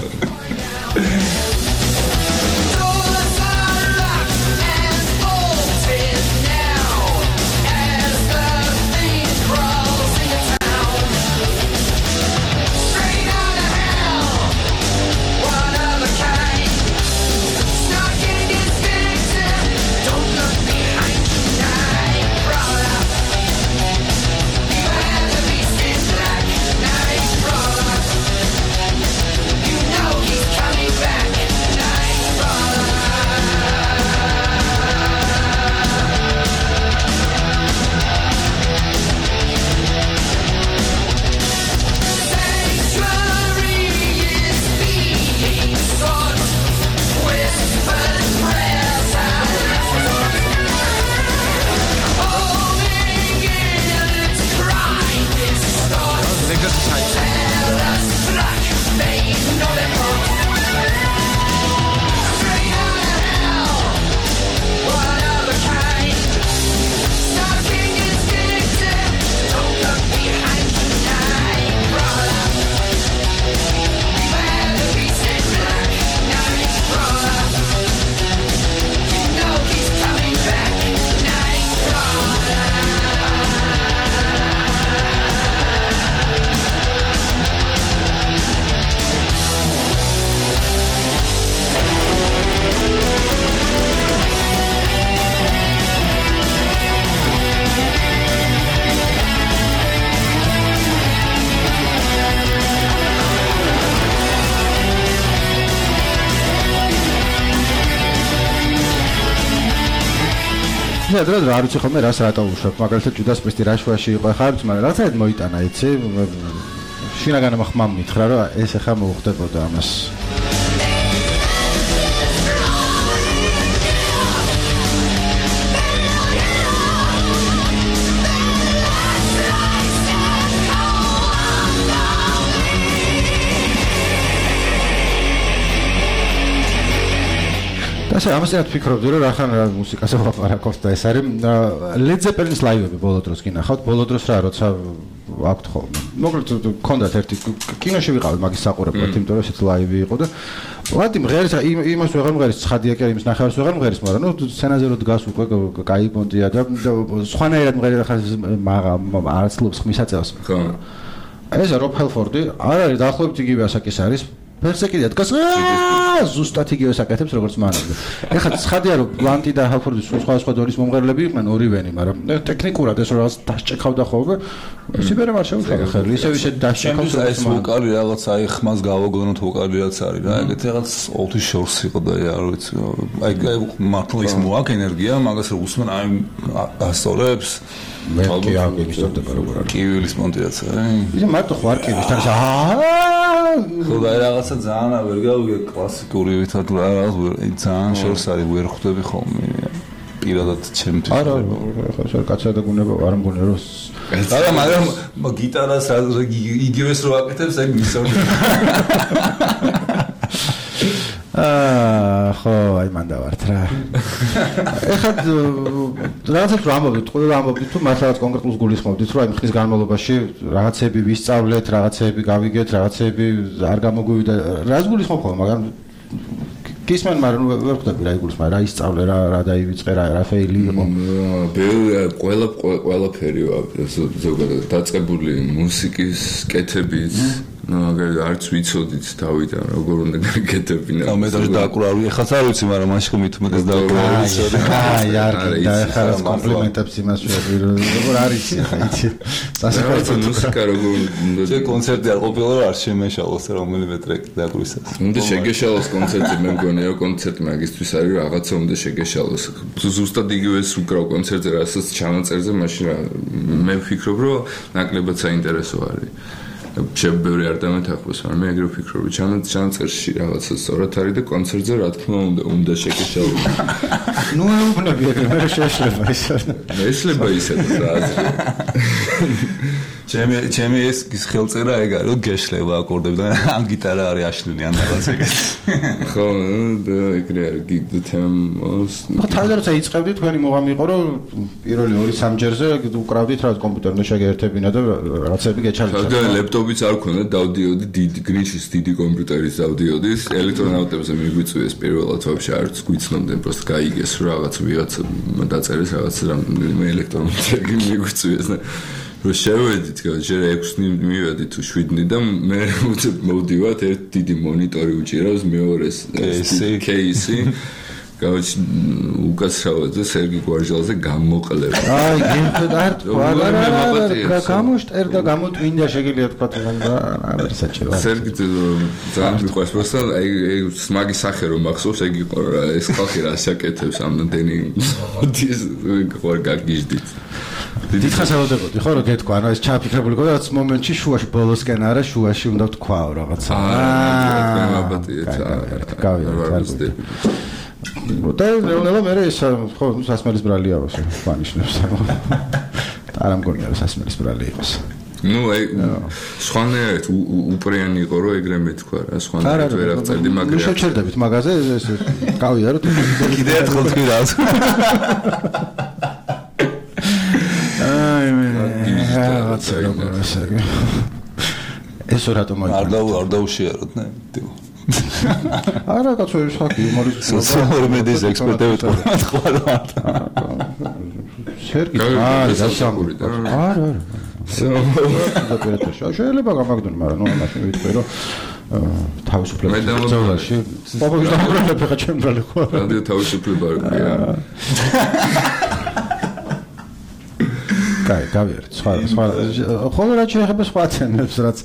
ზედრად რა ვიცი ხოლმე რას რატო უშვებ მაგალითად ჯუდას პრისტი რაშვაში იყო ხარ მაგრამ რაღაცად მოიტანა იცი შინაგან ხმამ მითხრა რომ ეს ახლა მოუხდებოდა ამას ასე ამასთან ვფიქრობდი რომ რახან რა მუსიკაზე ვაპარაკობთ და ეს არის Led Zeppelin-ის ლაივები ბოლო დროს კი ნახავთ ბოლო დროს რა როცა აქვთ ხოლმე მოკლედ გქონდათ ერთი კინოში ვიყავით მაგის საყურებლად იმიტომ რომ ესეც ლაივი იყო და ვთქვათ მღერის იმას ვეღარ მღერის ცხადია კი იმის ნახევარს ვეღარ მღერის მაგრამ ნუ სცენაზე რო დგას უკვე კაი პონტია და სხვანაირად მღერი ხარ არც ლობს ხმისაწევს
ხო
ეს რობ ჰელფორდი არ არის დაახლოებით იგივე ასაკის არის ფერზე კიდე დგას ზუსტად იგივე საკეთებს როგორც მანამდე. ეხლა ცხადია რომ პლანტი და ჰელფორდის სხვა სხვა დონის მომღერლები იყვნენ ორივენი, მაგრამ ტექნიკურად ეს რაღაც დასჭექავდა ხოლმე. სიბერე არ შეუძლია ხელი, ისევ ისე დასჭექავს
ეს ვოკალი რაღაც აი ხმას გავაგონოთ ვოკალი რაც არის რა, ეგეთი რაღაც ოთხი შორს იყო და არ ვიცი. აი მართლა ის მოაქვს ენერგია, მაგას რომ უსმენ აი ასწორებს
მე კი არ გიგისწორდება როგორ არის.
კივილის მონტირაც არა?
ისე მარტო ხო არ კივის, თან აა
ხო და რაღაცა ძალიან ვერ გავიგე კლასიკური ვითარ რაღაც ძალიან შორს არის ვერ ხვდები ხოლმე პირადად ჩემთვის
არა ხო შორ კაცსა და გუნება არ მგონია რომ
არა მაგრამ გიტარას იგივეს რო აკეთებს ეგ მისორდი
აა ხო აი მან დავართ რა ეხლა რაღაცა რამობდით ყველა რამობდით თუ მასალაც კონკრეტულს გულისხმობდით რომ აი ხის განმავლობაში რაღაცები ვისწავლეთ რაღაცები გავიგეთ რაღაცები არ გამოგვივიდა რას გულისხმობ ხოლმე მაგრამ კისმენ მაგრამ ვერ ხვდები რა იგულისხმობა რა ისწავლე რა რა დაივიწყე რა რა ფეილი იყო
ბევრი ყველა ყველაფერი ზოგადად დაწყებული მუსიკის კეთებით ну, არც ვიცოდით თავიდან როგორ უნდა გაკეთებინა.
და მე даже დააკურავი, ეხლა არ ვიცი, მაგრამ მაშინ მით უმეტეს დააკურავი.
აი, არ და ეხლა კომპლიმენტებს იმას ვიღები, როგორ არის ეხლა იცი.
სასწაულო მუსიკა როგორ უნდა
შე კონცერტი არ ყოფილა რომ არ შემეშალოს რომელიმე ტრეკი დააკურისას.
უნდა შეგეშალოს კონცერტი, მე მგონია რომ კონცერტი მაგისთვის არის რაღაცა უნდა შეგეშალოს. ზუსტად იგივეს უკრავ კონცერტზე, რასაც ჩამაწერზე, მაშინ მე ვფიქრობ რომ ნაკლებად საინტერესო არის. შევბევრი არ დამეთახოს, მაგრამ მე ეგრე ვფიქრობ, ჩანაწერში რაღაცა სწორად არის და კონცერტზე რა თქმა უნდა უნდა შეგეშალოს.
ნუ აუბნები ეგრე მე შეშლება ისე.
შეშლება ისე რა.
ჩემი ჩემი ეს ხელწერა ეგ არის, რომ გეშლება აკორდები და ამ გიტარა არის აშლილი ან რაღაც ეგეთი.
ხო, და ეგრე არის გიგ თემას.
ხო, თავიდან როცა იწყებდით, თქვენი მოღამი იყო, რომ პირველი ორი სამჯერზე უკრავდით რა კომპიუტერთან შეგერთებინა და რაღაცები გეჩალიჩა.
და ლეპტოპიც არ ქონდა, დავდიოდი დიდი გრიჩის დიდი კომპიუტერის დავდიოდი, ელექტრონაუტებზე მიგვიწვიეს პირველად ვაფშე არც გვიცნობდნენ, просто გაიგეს რომ რაღაც ვიღაც დაწერეს რაღაც რამე ელექტრონული მიგვიწვიეს და რო შევედით, ჯერ ექვსი მივედით თუ შვიდნი და მე უცებ მოვდივართ ერთ დიდი მონიტორი უჭირავს მეორეს კეისი გავჩი უკაცრავად და სერგი გვარჯალზე გამოყლება.
აი, გინდათ არა, გამოშტერდა, გამოტვინდა შეგიძლია თქვა და არ საჭირო.
სერგი ძალიან მიყვარს, просто აი სმაგი სახე რომ მახსოვს, ეგ იყო რა, ეს ხალხი რა შეკეთებს ამდენი მოდის გვარ გაგიჟდით.
დიდხანს ავადებოდი, ხო რა გეთქვა, ანუ ეს ჩაფიქრებული იყო, რაც მომენტში შუაში ბოლოსკენ არა, შუაში უნდა ვთქვაო რაღაცა.
აა, მაბატიეთ,
გავიგე. და ნელა მე ეს ხო სასმელის ბრალია ვასე ვანიშნებს არ ამგონია რომ სასმელის ბრალი იყოს
ну აი სხვანაირად უპრიანი იყო რომ ეგრე მეთქვა რა სხვანაირად ვერ აღწერდი მაგრამ
ნუ შეჩერდებით მაგაზე ეს გავიდა რომ
კიდე ერთხელ თქვი რა
აი მე რაღაცა როგორ ასე ეს რატომ აი
არ დაუ არ დაუშიაროთ ნე
არა კაცო ეს ხაკი უმორის
სოციალური მედიის ექსპერტები თქვა რა
სერგი არის დასამური და არა არა შეიძლება გამაგდონ მაგრამ ნუ მაშინ ვიტყვი რომ თავისუფლება ბრძოლაში პოპოვის დამბრალებ ხა ჩემბრალი ხო
რადიო თავისუფლება რგია
კაი გავიარეთ სხვა სხვა ხოლმე რაც შეეხება სხვა თემებს რაც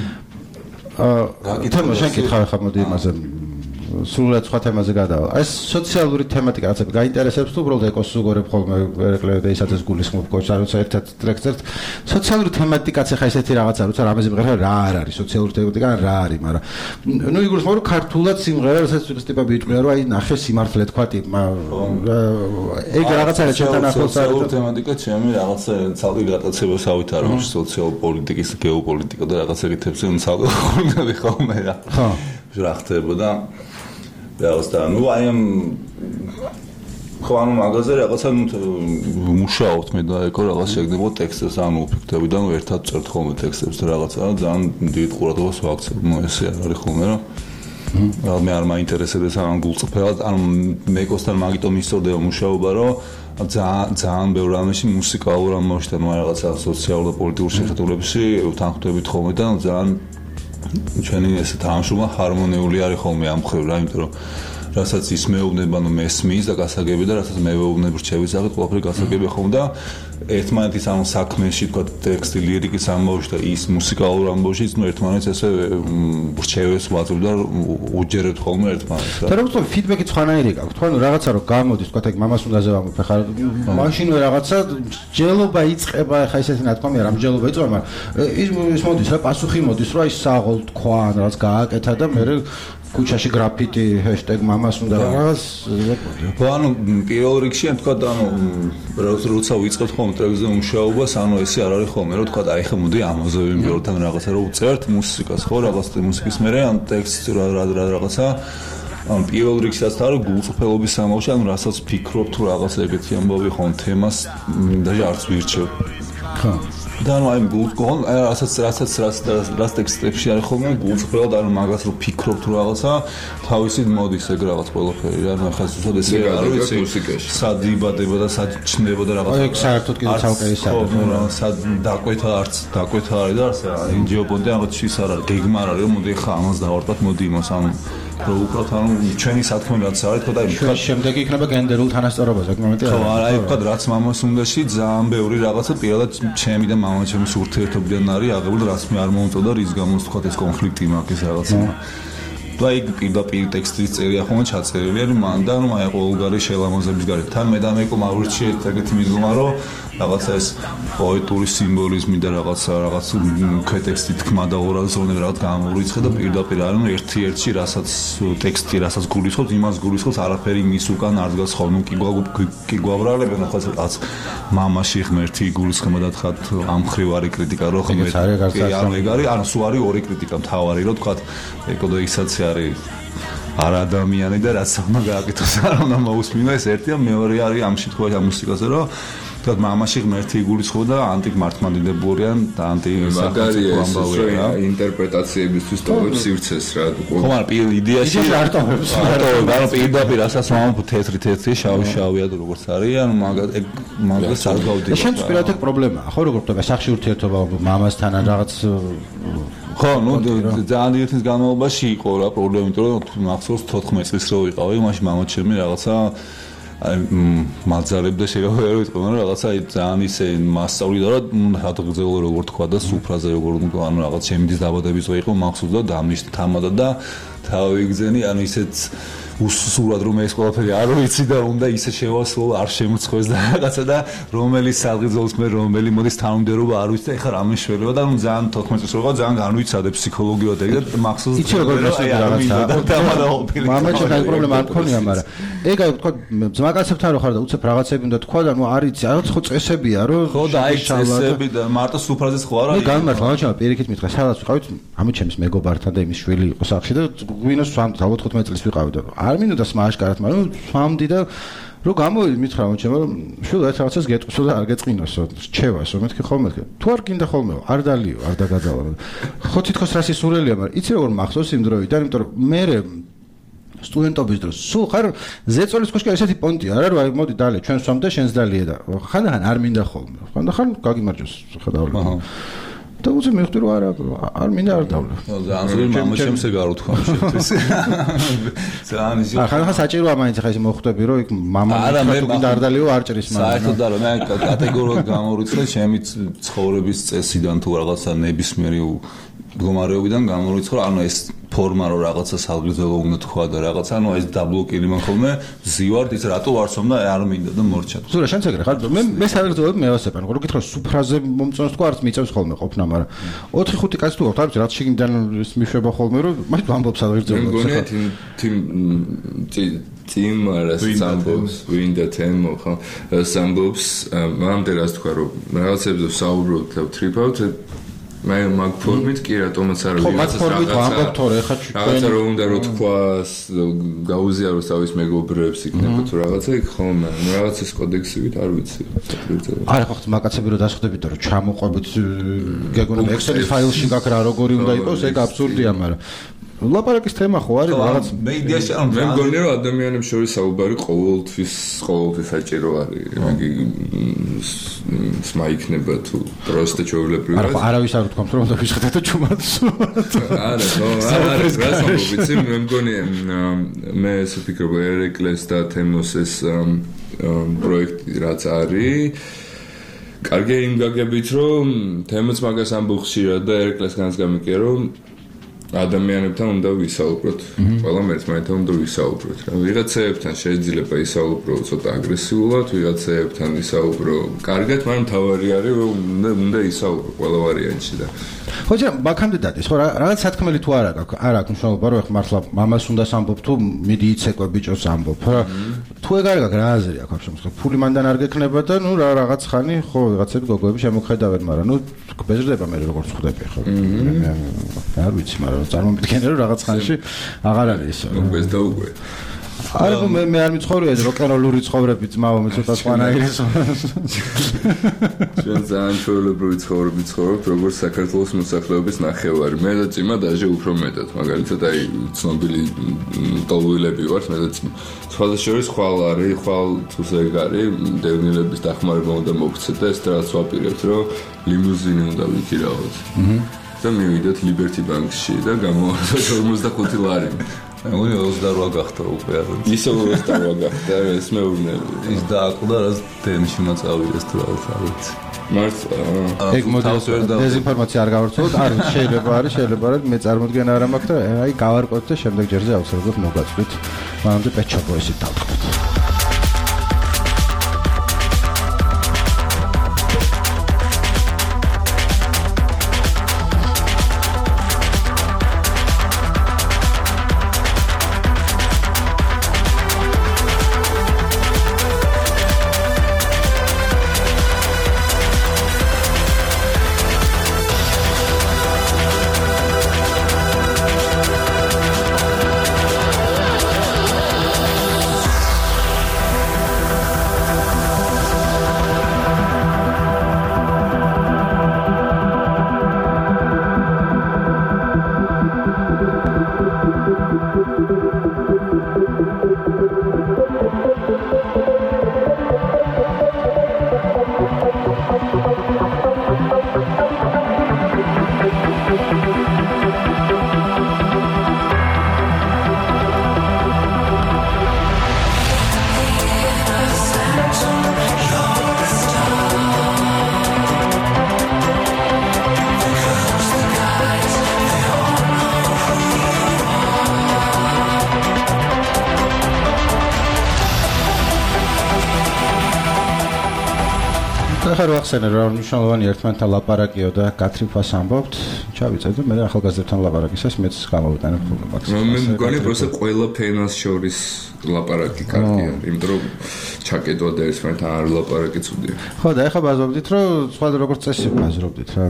აა თემა შენ კითხავ ხა მოდი იმაზე სრულად სხვა თემაზე გადავალ. ეს სოციალური თემატიკა რაც გაინტერესებს თუ უბრალოდ ეკოს უგორებ ხოლმე ერეკლე და ისაც გულისხმობ კოჩ როცა ერთად ტრეკს ერთ სოციალური თემატიკაც ხა ესეთი რაღაცა როცა რამეზე მღერა რა არ არის სოციალური თემატიკა რა არის მაგრამ ნუ იგულისხმობ რომ ქართულად სიმღერა რასაც ტიპები იტყვია რომ აი ნახე სიმართლე თქვა ტიპმა ეგ რაღაცა რა ჩემთან ახლოს არის
სოციალური თემატიკა ჩემი რაღაცა ცალკე გატაცებას ავითარო სოციალური პოლიტიკის გეოპოლიტიკა და რაღაცა რითებზე ცალკე ხოლმე ხოლმე რა ხო რა ხდებოდა რაღაც და ნუ აი ამ ხო ანუ მაგაზე რაღაცა მუშაობთ მე და ეკო რაღაც შეგდებოდა ტექსტებს ანუ უფიქრდებიდან ერთად წერთ ხოლმე ტექსტებს და რაღაცა ძალიან დიდ ყურადღებას ვაქცევ ესე არ არის ხოლმე რომ მე არ მაინტერესებს ამ გულწრფელად ანუ მეკოსთან მაგიტომ ისწორდება მუშაობა რომ ძალიან ძალიან ბევრ რამეში მუსიკალურ ამბავში და რაღაცა სოციალურ და პოლიტიკურ შეხედულებში თანხმდებით ხოლმე და ძალიან ჩვენი ესე თანამშრომლა ჰარმონიული არის ხოლმე ამ ხელ რა იმიტომ რომ რასაც ის მეუბნება, ნუ მესმის და გასაგები და რასაც მე ვეუბნებ რჩევის აღეთ ყველაფერი გასაგები ხომ და ერთმანეთის ამ საქმეში თქვა ტექსტი ლირიკის ამბავში და ის მუსიკალურ ამბავშიც ნუ ერთმანეთს ესე რჩევებს ვაწვდ და უჯერებთ ხოლმე ერთმანეთს
და როგორც ფიდბექი სხვანაირი გაქვთ თქვა ნუ რაღაცა რო გამოდის თქვა ეგ მამას უნდა ზევამობ ხარ მაშინვე რაღაცა ჯელობა იწყება ხა ისეთი ნათქვამია რა ჯელობა იწყება მაგრამ ის ის მოდის რა პასუხი მოდის რა ის საღოლ თქვა რაღაც გააკეთა და მე ქუჩაში გრაფიტი ჰეშტეგ მამას უნდა რაღაც
ხო ანუ პირველ რიგში ან თქვა და ანუ როცა ვიწყებთ ხოლმე ტრეკზე მუშაობას ანუ ესე არ არის ხოლმე რომ თქვა აი ხა მოდი ამაზე ვიმბიორთან რაღაცა რომ უწერთ მუსიკას ხო რაღაც მუსიკის მერე ან ტექსტს რა რა რაღაცა ან პირველ რიგში რაც არის გულწრფელობის სამავში ანუ რასაც ფიქრობ თუ რაღაც ეგეთი ამბავი ხომ თემას და არც ვირჩევ ხო და ანუ აი გულწრფელ რასაც რასაც რაც ტექსტებში არის ხოლმე გულწრფელად ანუ მაგას რო ფიქრობ თუ რაღაცა თავისით მოდის ეგ რაღაც ყველაფერი რა ანუ ხა ზუსტად ესე არ ვიცი სად იბადება და სად ჩნდება და რაღაცა
აი ეგ საერთოდ კიდე ცალკე ის არის
ხო სად დაკვეთა არც დაკვეთა არის და არც ინჯიოპონდე ამათ შის არ არის გეგმა არ არის რომ მოდი ხა ამას დავარტყათ მოდი იმას ანუ რო უბრალოდ ანუ ჩვენი სათქმე რაც არის თქო და
ჩვენ შემდეგ იქნება გენდერულ თანასწორობა ზოგ მომენტი
ხო აი ვთქვა რაც მამას უნდაში ძალიან ბევრი რაღაცა პირველად ჩემი და მამა ჩემის ურთიერთობიდან არის აღებული რაც მე არ მომწონდა რის გამოც თქვა ეს კონფლიქტი მაგის რაღაცა და იქ პირდაპირ ტექსტის წერია ხომ ჩაწერილი არის მან და ანუ აი ყოველგვარი შელამაზების გარეთ თან მე და მეკო მავრჩიეთ ეგეთი მიდგომა რომ რაღაცა ეს პოეტური სიმბოლიზმი და რაღაცა რაღაც ქვეტექსტი თქმა და ორაზონები რაღაც გამოურიცხე და პირდაპირ არის ნუ ერთი ერთში რასაც ტექსტი რასაც გულისხმობს იმას გულისხმობს არაფერი მის უკან არ დგას ხოლმე კი კი გვაბრალებენ ხო რაღაც მამაში ღმერთი გულისხმობა და თქვა ამ ხრივ არის კრიტიკა რო ხომ კი არ მეგარი ანუ სულ არის ორი კრიტიკა მთავარი რომ თქვა ეკოდო ისაც არის არ ადამიანი და რაც უნდა გააკეთოს არ უნდა მოусმინო ეს ერთია მეორე არის ამ შემთხვევაში ამ მუსიკაზე რომ თქვა მამაში ღმერთი იგულისხმება და ანტიკმართლმადიდებურიან და ანტი
მაგარია ეს რა ინტერპრეტაციებისთვის ტოვებს სივრცეს რა
ხო მაგრამ პირველ იდეაში
არ ტოვებს
მარტო ანუ პირდაპირ რასაც მამამ თეთრი თეთრი შავი შავია და როგორც არის ანუ მაგას ეგ მაგას არ გავდივარ
შენ პირადად ეგ პრობლემაა ხო როგორ ხდება სახში ურთიერთობა მამასთან ან რაღაც
ხო, ნუ ძალიან დიდი ხნის განმავლობაში იყო რა პრობლემა, იმიტომ რომ მახსოვს თოთხმეტ წლის რო ვიყავი, მაშინ მამაც ჩემი რაღაცა აი მაძალებდა შეგავერა ვიტყვი, მაგრამ რაღაცა ძალიან ისე მასწავლიდა რომ რადგზელო როგორ თქვა და სუფრაზე როგორ უნდა ანუ რაღაც ჩემი დაბადების დღე იყო მახსოვს და დამნიშნ თამადა და თავი გძენი ანუ ისეთ უსულად რომ ეს ყველაფერი არ ვიცი და უნდა ისე შევასრულო არ შემოწყვეს და რაღაცა და რომელი სალღიზოლს მე რომელი მოდის თანამდებობა არ ვიცი და ეხლა რა მეშველება და ნუ ძალიან თოთხმეტ წელს ვიყავ ძალიან განვიცადე ფსიქოლოგიურად ეგ და მახსოვს
იცი როგორ რაღაცა მამა ჩემი პრობლემა არ ქონია მაგრამ ეგ აი თქვა ძმაკაცებთან რო ხარ და უცებ რაღაცები უნდა თქვა და ნუ არ იცი რაღაც ხო წესებია რომ
ხო და აი წესები და მარტო სუფრაზეც ხო არ არის
მე გამართ მამა პირიქით მითხრა სადაც ვიყავით ამო ჩემს მეგობართან და იმის შვილი იყო სახში და გვინოს ალბათ თხუთმეტ წლის ვიყავით და არ მინდოდა სმაშკარად მაგრამ სვამდი და რო გამოვიდი მითხრა მოჩემო რომ შვილ ერთ რაღაცას გეტყვისო და არ გეწყინოსო რჩევასო მეთქი ხოლმე თუ არ გინდა ხოლმე არ დალიო არ დაგაძავალო ხო თითქოს რას ისურელია მაგრამ იცი როგორ მახსოვს იმ დროიდან იმიტომ რომ მე სტუდენტობის დროს სულ ხარ ზეწოლის კოშკი ესეთი პონტი არა რომ აი მოდი დალე ჩვენ სვამ და შენს დალიე და ხანდახან არ მინდა ხოლმე ხანდახან გაგიმარჯოს ხედავდი და უცებ მივხვდი რომ არა არ მინდა არ დავლე.
ძალიან ზოგადად მამა შემსე გარუთხა შეთვის. ძალიან ისე.
ახლა საჭიროა მაინც ხა ისე მოხვდები რომ იქ მამა თუ გინდა არ დალიო არ ჭრის მაგრამ.
საერთოდ არა მე კატეგორიულად გამოვიწყე ჩემი ცხოვრების წესიდან თუ რაღაცა ნებისმიერი მდგომარეობიდან გამოვიწყე ანუ ეს ფორმა რო რაღაცა სალგრძელო უნდა თქვა და რაღაცა ანუ ეს დაბლოკილი მან ხოლმე ზივართ ის რატო ვარსომ და არ მინდა და მორჩა.
ზურა შენ ცეგრე ხარ მე მე სალგრძელოები მე ვასეპან რო გითხრა სუფრაზე მომწონს თქვა არც მიწევს ხოლმე ყოფნა მაგრამ ოთხი ხუთი კაცი თუ ვარ თავი რაც შეგინდან მიშვება ხოლმე რომ მაგ ამბობს სალგრძელოებს.
მე მგონია თიმ თიმ team as samples win the theme ხო samples მამდე რაც თქვა რომ რაღაცებზე საუბრობთ და trip out მე მაგ ფორმით კი რატომაც არ
ხო მაგ ფორმით ვამბობ თორე ხა
რაღაცა რომ უნდა რო თქვას გაუზიაროს თავის მეგობრებს იქნება თუ რაღაცა იქ ხოლმე რაღაც ეს კოდექსივით არ ვიცი
არა ხო მაგაცები რომ დასხდებით რომ ჩამოყვებით გეგონა ექსელის ფაილში გაკ რა როგორი უნდა იყოს ეგ აბსურდია მაგრამ ლაპარაკის თემა ხო არის რაღაც
მე იდეაში არ
მე მგონი რომ ადამიანებს შორის საუბარი ყოველთვის ყოველთვის საჭირო არის სმა იქნება თუ პროსტე ჩვეულებრივად
არა არავის არ უთქვამთ რომ უნდა ვიშხდეთ და ჩუმად
არა ხო არა რას ვიცი მე მგონი მე ესე ვფიქრობ ერეკლეს და თემოსეს პროექტი რაც არის კარგი იმ გაგებით რომ თემოც მაგას ამბობს ხშირად და ერეკლესგანაც გამიგია რომ ადამიანებთან უნდა ვისაუბროთ. ყველა ერთმანეთთან უნდა ვისაუბროთ. რა ვიღაცებთან შეიძლება ისაუბრო ცოტა აგრესიულად, ვიღაცებთან ისაუბრო კარგად, მაგრამ თავარი არის რომ უნდა ისაუბრო ყველა ვარიანტში და
ხოჭა ბაქამდე დადის, ხო რაღაც სათქმელი თუ არა გაქვს, არა აქვს მნიშვნელობა რომ მართლა მამას უნდა სამბობ თუ მიდი იცეკვე ბიჭოს ამბობ, რა თუ ეგ არ გაქვს რა აზრი აქვს შემთხვევაში, ფული მანდან არ გექნება და ნუ რა რაღაც ხანი ხო ვიღაცები გოგოები შემოხედავენ, მაგრამ ნუ ბეზრდება მე როგორც ხვდები ხო. არ ვიცი, მაგრამ წარმომიდგენე რომ რაღაც ხანში აღარ არის ისო.
უკვე და უკვე.
არა მე მე არ მიცხოვრია ეს როკ-ენ-როლური ცხოვრები ძმაო მე ცოტა სხვანაირი.
ჩვენ ძალიან ჩვეულებრივი ცხოვრები ცხოვრობთ როგორც საქართველოს მოსახლეობის ნახევარი. მე და წიმა დაჟე უფრო მეტად, მაგალითად აი ცნობილი ტოლვილები ვართ მე და წიმა. სხვადასხვა ხვალ არის, ხვალ თუ ეგ არის, დევნილების დახმარება უნდა მოგცეთ და ეს რაც ვაპირებთ რომ ლიმუზინი უნდა ვიქირავოთ. აჰა. და მივიდეთ Liberty Bank-ში და გამოვარდა ორმოცდახუთი ლარი.
მე ოცდაოთხ გახდა უკვე არა.
ისე ოცდაოთხ გახდა, ეს მეუბნები.
ის დააკვდა რა დენში მაწავიდეს თუ რა ვიცი.
მართლა.
ეგ მოდელს დეზინფორმაცია არ გავარცელოთ, არ შეიძლება არის, შეიძლება არის, მე წარმოდგენა არ მაქვს და აი გავარკვევთ და შემდეგ ჯერზე აუცილებლად მოგაწვით. მანამდე პეჩაპო ისიც დავწყოთ. ახლა ვახსენე რომ მნიშვნელოვანი ერთმანეთთან ლაპარაკიო და გათრიფას ამბობთ. ჩავიწევ და მე ახალგაზრდებთან ლაპარაკისას მეც გამოვიტანებ ხოლმე მაქსიმუმს.
მე მგონი პროსე ყველა ფენას შორის ლაპარაკი კარგია, იმიტომ რომ ჩაკეტვა და ერთმანეთთან არ ლაპარაკი ცუდია.
ხო და ახლა ბაზრობდით რომ სხვა როგორც წესი ბაზრობდით რა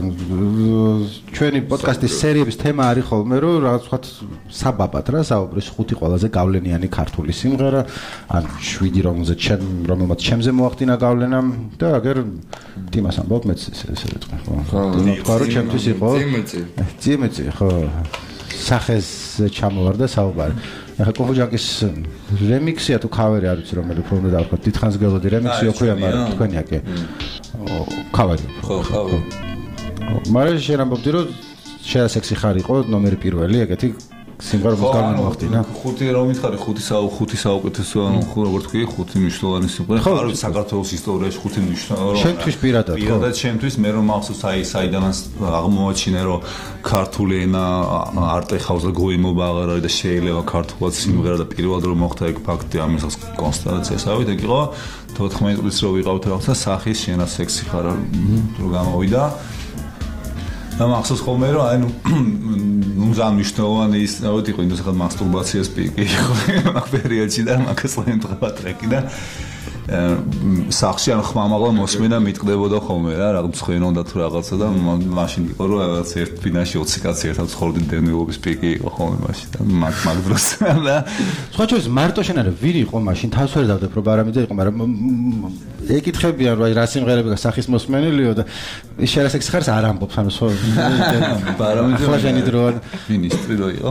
ჩვენი პოდკასტის სერიების თემა არის ხოლმე რომ რაღაც სხვა საბაბად რა საუბრის ხუთი ყველაზე გავლენიანი ქართული სიმღერა ან შვიდი რომელზეც ჩემ რომელმაც ჩემზე მოახდინა გავლენა და აგერ დიმას ამბობ მეც ესე ვიტყვი ხო დიმა თქვა რომ ჩემთვის იყო ძიმეცი ხო სახეს ჩამოვარდა საუბარი ახლა კოხოჯაკის რემიქსია თუ ქავერი არ ვიცი რომელი უფრო უნდა დავხოთ დიდხანს გელოდი რემიქსი ოქროა მაგრამ თქვენია კი ქავერი
ხო ხო
მაგრამ შენ ამბობდი რომ შეიძლება სექსი ხარ იყო ნომერი პირველი ეგეთი სიმღერა მოგგავნა მოახდინა
ხუთი რომ მითხარი ხუთი საუ ხუთი საუკეთესო ხო როგორ თქვი ხუთი მნიშვნელოვანი სიმღერა ხო არის საქართველოს ისტორიაში ხუთი მნიშვნელოვანი
შენთვის პირადად ხო
პირადად შენთვის მე რომ მახსოვს აი საიდანაც აღმოაჩინე რომ ქართული ენა არტეხავს და გოიმობა აღარ არის და შეიძლება ქართულად სიმღერა და პირველად რომ მოხდა ეგ ფაქტი ამისას კონსტატაციას ავით ეგ იყო თოთხმეტ წლის რო ვიყავთ რაღაცა სახის შენა სექსი ხარ რო გამოვიდა და მახსოვს ხოლმე რომ აი ნუ ძალიან მნიშვნელოვანი ის რაოთი იყო ინდუსტრიალ მასტურბაციას პიკი ხო მაგ პერიოდში და მაგას ლენტღა ტრეკი და სახში ან ხმამაღლა მოსმენა მიტყდებოდა ხოლმე რა, რაღაც მცხენი უნდა თუ რაღაცა და მაშინ იყო რომ რაღაც ერთ ფინაში ოცი კაცი ერთად ცხოვრდნენ დევნილობის პიკი იყო ხოლმე მაშინ და მაგ მაგ დროს და
სხვა შორის მარტო შენ არა ვირი იყო მაშინ თავს ვერ დავდებ რომ ბარამიძე იყო მაგრამ ეკითხებიან რომ აი რა სიმღერები სახის მოსმენილიო და ის შერასექსი ხარს არ ამბობს ანუ სხვა
ბარამიძე
ახლა შენი დრო
მინისტრი რო იყო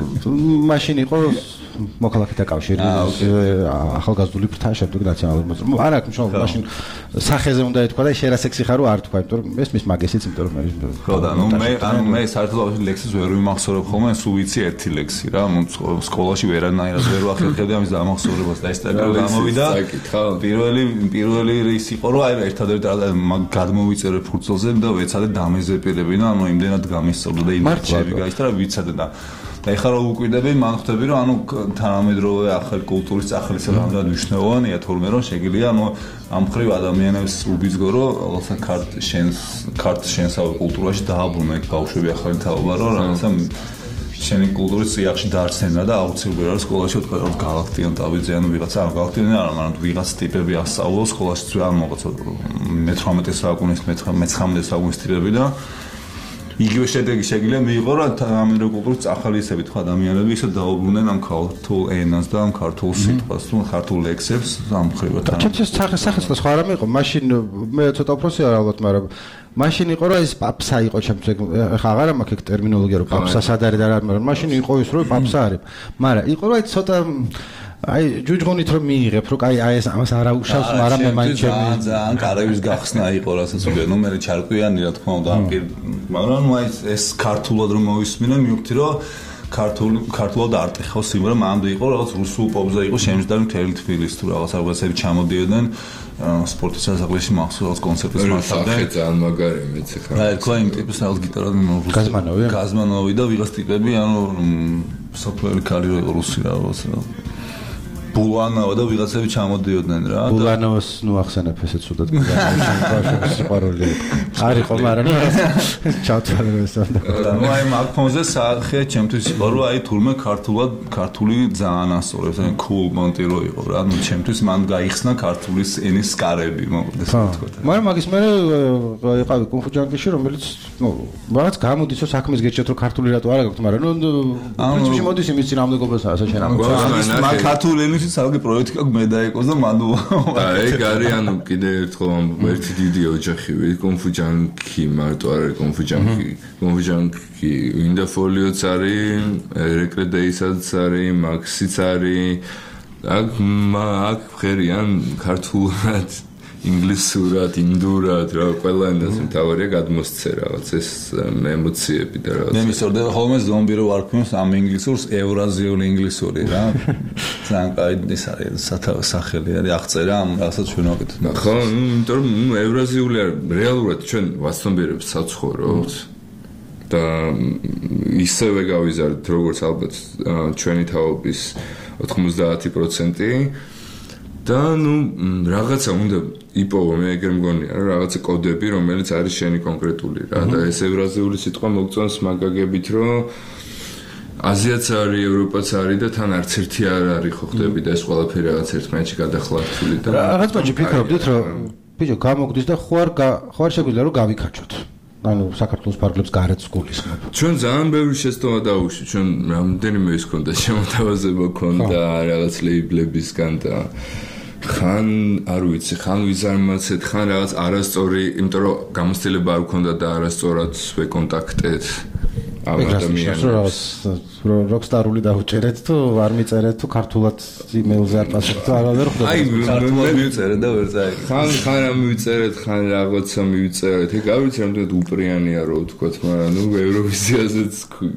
მაშინ იყო მოქალაქეთა კავშირი ახალგაზრდული ფრთა შემდეგ ნაციონალური მოძრაობა არა აქ მშობ მაშინ სახეზე უნდა ეთქვა და შერასექსი ხარო არ თქვა იმიტომ რომ ეს მის მაგესიც იმიტომ რომ
ხო და ნუ მე ანუ მე საერთოდ ლექსის ვერ ვიმახსოვრებ ხოლმე სულ ვიცი ერთი ლექსი რა სკოლაში ვერანაირად ვერ ვახერხებდი ამის დამახსოვრებას და ეს ტაიპი გამოვიდა პირველი პირველი ის იყო რომ აი ერთადერთი გადმოვიწერე ფურცელზე და ვეცადე დამეზეპირებინა ანუ იმდენად გამისწორდა და ინტერვიუები გაიჩნდა რა ვიცადე და და ეხლა რო უკვირდები, მან ხვდები რომ ანუ თანამედროვე ახალი კულტურის წახალისა რამდენად მნიშვნელოვანია თურმე რომ შეგიძლია ანუ ამ ხრივ ადამიანებს უბიძგო რომ რაღაცა ქართ შენს ქართ შენსავე კულტურაში დააბრუნა ეგ ბავშვები ახალი თაობა რომ რაღაცა შენი კულტურის წიაღში დაარსენა და აუცილებელი არის სკოლაში თქვა რომ გალაქტიან დავიძე ანუ ვიღაცა არ გალაქტიანი არა მაგრამ ვიღაც ტიპები ასწავლოს სკოლაში ან მოგოცა მეთვრამეტე საუკუნის მეცხრამეტე საუკუნის ტიპები და იგივე შედეგი შეგიძლია მიიღო რა თანამედროვე კულტურის წახალისები თქვა ადამიანები ისე დაუბრუნდნენ ამ ქართულ ენას და ამ ქართულ სიტყვას თუ ქართულ ლექსებს ამ ხრივად
ჩემთვის სახე სახეც სხვა რამე იყო მაშინ მე ცოტა უფროსია ალბათ მაგრამ მაშინ იყო რა ის პაპსა იყო ჩემთვის ხა აღარა მაქვს ეგ ტერმინოლოგია რომ პაპსა სად არის და რა მაგრამ მაშინ იყო ის რომ პაპსა არის მაგრამ იყო რა ის ცოტა აი ჯუჯღონით რომ მიიღებ რომ აი ეს ამას არ აუშავს მაგრამ მე მაინც ჩემი
ძალიან კარების გახსნა იყო რასაც უკვე ნუ მე ჩარკვიანი რა თქმა უნდა მაგრამ ნუ აი ეს ქართულად რომ მოვისმინე მივხვდი რომ ქართული ქართულად არტიხავს სიმღერა მანამდე იყო რაღაც რუსულ პოპზე იყო შემჯდარი მთელი თბილისი თუ რაღაც რაღაცები ჩამოდიოდნენ სპორტის სასახლეში მახსოვს კონცერტის მასშტაბზე
ძალიან მაგარი მეც ხარ
აი თქვა იმ ტიპის რაღაც გიტარად მოვუსწრე
გაზმანოვი
გაზმანოვი და ვიღაც ტიპები ანუ სოფლერი ქალი რუსი რაღაცა ბულანოვა და ვიღაცები ჩამოდიოდნენ რა.
ბულანოვას ნუ ახსენებ ესე ცუდად ბულანოვის სიყვარული. არ იყო, მაგრამ ჩავთვალე ეს.
ნუ აი მაგ ფონზე სახე ჩემთვის იყო რომ აი თურმე ქართულად ქართული ძალიან ასწორებს, აი cool მონტირო იყო რა. ნუ ჩემთვის მან გაიხსნა ქართულის ენის სკარები, მოგდეს ვთქვა.
მაგრამ მაგის მე იყავი კუნფუ ჯანგიში რომელიც ნუ რაღაც გამოდის რომ საქმეს გეჭერთ რომ ქართული რატო არ აქვს, მაგრამ ნუ პრინციპში მოდის იმის წინამდებობასა ასე შენ.
მაგ ქართული ენის საერთოდ პროექტი აქვს მე დაიყოს და მანდ
და ეგ არის ანუ კიდე ერთხელ ერთი დიდი ოჯახი ვი კუნფუ ჯანგი მარტო არ არის კუნფუ ჯანგი კუნფუ ჯანგი ინდაფოლიოც არის რეკრედეისაც არის მაქსიც არის აქ აქ ხერიან ქართულად ინგლისურად, ინდურად, რა ყველა ენაზე მთავარია გადმოსცე რაღაც ეს ემოციები და რაღაც.
მე მისორდება ხოლმე ზომბი რო ვარქმევს ამ ინგლისურს ევრაზიული ინგლისური რა. ძალიან კარგი ის არის სახელი არის აღწერა ამ რასაც ჩვენ ვაკეთებთ.
ხო, იმიტომ რომ ევრაზიული არის რეალურად ჩვენ ვაცნობიერებთ საცხოვროთ და ისევე გავიზარდეთ როგორც ალბათ ჩვენი თაობის ოთხმოცდაათი პროცენტი და ნუ რაღაცა უნდა იპოვო მე ეგრე მგონია რა რაღაცა კოდები რომელიც არის შენი კონკრეტული რა და ეს ევრაზიული სიტყვა მოგწონს მაგაგებით რომ აზიაც არის ევროპაც არის და თან არც ერთი არ არის ხო ხდები და ეს ყველაფერი რაღაც ერთმანეთში გადახლართული და
რაღაც მაჩი ფიქრობდით რომ ბიჭო გამოგდის და ხوار ხوار შეგვიძლია რომ გავიქაჩოთ ანუ საქართველოს ფარგლებს გარეთ სკოლისგან
ჩვენ ძალიან ბევრი შეცდომა დავუშვი ჩვენ რამდენიმე ის ქონდა შემოთავაზება ქონდა რაღაც ლეიბლებისგან და ხან არ ვიცი ხან ვიზარმაცეთ ხან რაღაც არასწორი იმიტომ რომ გამოცდილება არ ქონდა და არასწორად ვეკონტაქტეთ ამ ადამიანებს
როკსტარული დაუჭერეთ თუ არ მიწერეთ თუ ქართულად იმეილზე არ პასუხობთ თუ არა ვერ ხვდებით
ქართულად მიწერეთ და ვერ წაიღეთ
ხან ხან რა მივიწერეთ ხან რაღაცა მივიწერეთ ეგ არ ვიცი რამდენად უპრიანია რო ვთქვათ მაგრამ ნუ ევროვიზიაზეც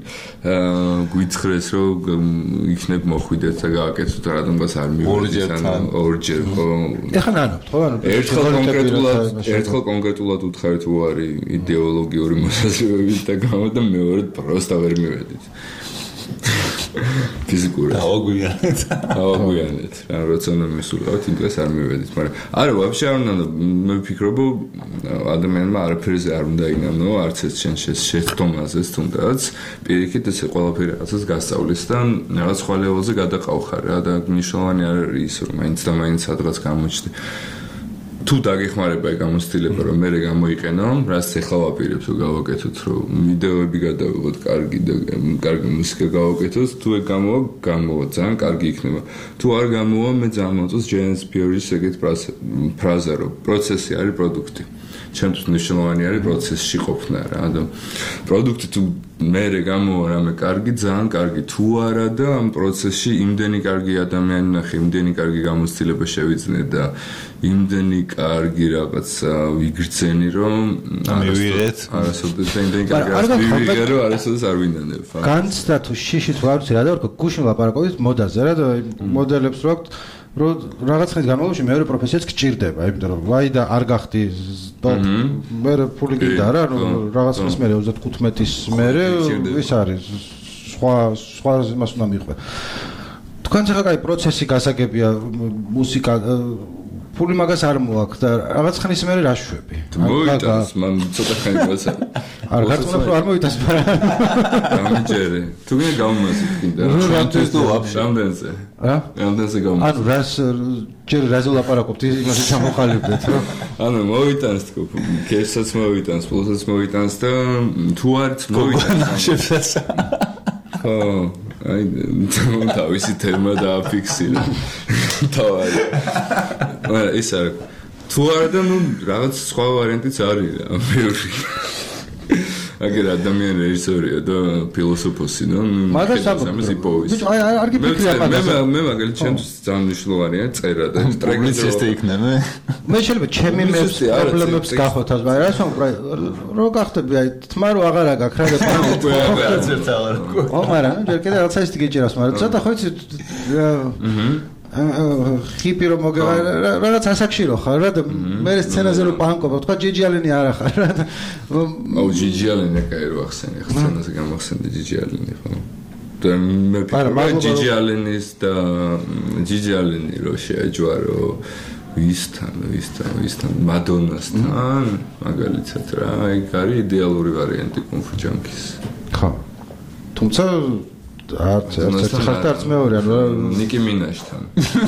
გვითხრეს რომ იქნებ მოხვიდეთ და გააკეთოთ რატომღაც არ მივიწერეთ ანუ ორჯერ ხო
ეხლა ნანობთ ხო ანუ
ერთხელ კონკრეტულად ერთხელ კონკრეტულად უთხარით უარი იდეოლოგიური მოსაზრებებით და გამო და მეორედ პროსტა ვერ მივედით ფიზიკურად.
დავაგვიანეთ.
დავაგვიანეთ. რა როცა უნდა მისულიყავთ, იმ დღეს არ მივედით, მაგრამ არა, ვაფშე არ უნდა მე ვფიქრობ, ადამიანმა არაფერზე არ უნდა ინამნო, არც ეს შენ შეცდომაზეც თუნდაც, პირიქით ესე ყველაფერი რაღაცას გასწავლის და რაღაც სხვა ლეველზე გადაყავხარ რა და მნიშვნელოვანი არ არის ის რომ მაინც და მაინც სადღაც გამოჩნდი. თუ დაგეხმარება ეგ გამოცდილება რომ მე გამოიყენო, რაც ეხლა ვაპირებ თუ გავაკეთოთ რომ ვიდეოები გადავიღოთ, კარგი და კარგი მუსიკა გავაკეთოთ, თუ ეგ გამოვა, გამოვა ძალიან კარგი იქნება. თუ არ გამოვა, მე ძალიან მოწონს ჯეიმს ბიორის ეგეთ ფრაზა რომ პროცესი არის პროდუქტი. ჩემთვის მნიშვნელოვანი არის პროცესში ყოფნა რა და პროდუქტი თუ მე გამოვა რამე კარგი, ძალიან კარგი, თუ არა და ამ პროცესში იმდენი კარგი ადამიანი ნახე, იმდენი კარგი გამოცდილება შევიძნე და იმდენი კარგი რაღაც ვიგრძენი რომ
მივიღეთ
არასოდეს და იმდენი კარგი რაღაც ვივიღე რომ არასოდეს არ ვინდანებ.
განცდა თუ შიში თუ არ ვიცი რა და ვარ გუშინ ლაპარაკობთ მოდაზე რა და მოდელებს რო აქვს რომ რაღაც ხნის განმავლობაში მეორე პროფესიაც გჭირდება, იმიტომ რომ ვაი და არ გახდი მე ფული გინდა რა, რაღაც ხნის მერე ოცდათხუთმეტის მერე ის არის სხვა სხვა იმას უნდა მიხვე. თქვენ ახლა კაი პროცესი გასაგებია, მუსიკა ფული მაგას არ მოაქვს და რაღაც ხნის მერე რა შვები?
მოიტანს, მან ცოტა ხანი მოაცა.
არ გაწუნა რომ არ მოიტანს, მაგრამ
გამიჯერე. თუ გინდა გამომასით გინდა.
შანტეს თუ ვაფშე
რამდენზე? რა? რამდენზე გამომასით?
ანუ რას ჯერ რაზე ლაპარაკობთ, იმას ჩამოყალიბდეთ, რა?
ანუ მოიტანს თქო, კესაც მოიტანს, პლუსაც მოიტანს და თუ არც მოიტანს. ხო, აი თავისი თემა დააფიქსირე. თავი. მაგრამ ის არ თუ არა და ნუ რაღაც სხვა ვარიანტიც არის რა, ბევრი. აგერ ადამიანი რეჟისორია და ფილოსოფოსი, ნუ
მაგას ამბობ. ბიჭო, აი არ გიფიქრია მაგას.
მე მე მაგალითად ჩემთვის ძალიან მნიშვნელოვანია წერა და
ტრეკინგისტი იქნება.
მე შეიძლება ჩემი პრობლემებს გახოთავს, მაგრამ რა თქმა უნდა, რო გახდები, აი თმა რო აღარა გაქვს რა და
უკვე აღარაც ერთ აღარ.
ო, მაგრამ ჯერ კიდე რაღაცა ის გიჭირავს, მაგრამ ცოტა ხო იცი აჰა ხიპი რომ მოგება რაღაც ასაკში რო ხარ რა და მე სცენაზე რო პანკობა თქვა ჯიჯი ალენი არა ხარ რა და
აუ ჯიჯი ალენი კაი რო ახსენე ხა სცენაზე გამახსენდი ჯიჯი ალენი ხო და მე ფიქრობ ჯიჯი ალენის და ჯიჯი ალენი რო შეაჯვა რო ვისთან ვისთან ვისთან მადონასთან მაგალითად რა ეგ არის იდეალური ვარიანტი კუნფუ ჯანკის
ხო თუმცა არც არც ხალხი არც მეორე ანუ
ნიკი მინაჟთან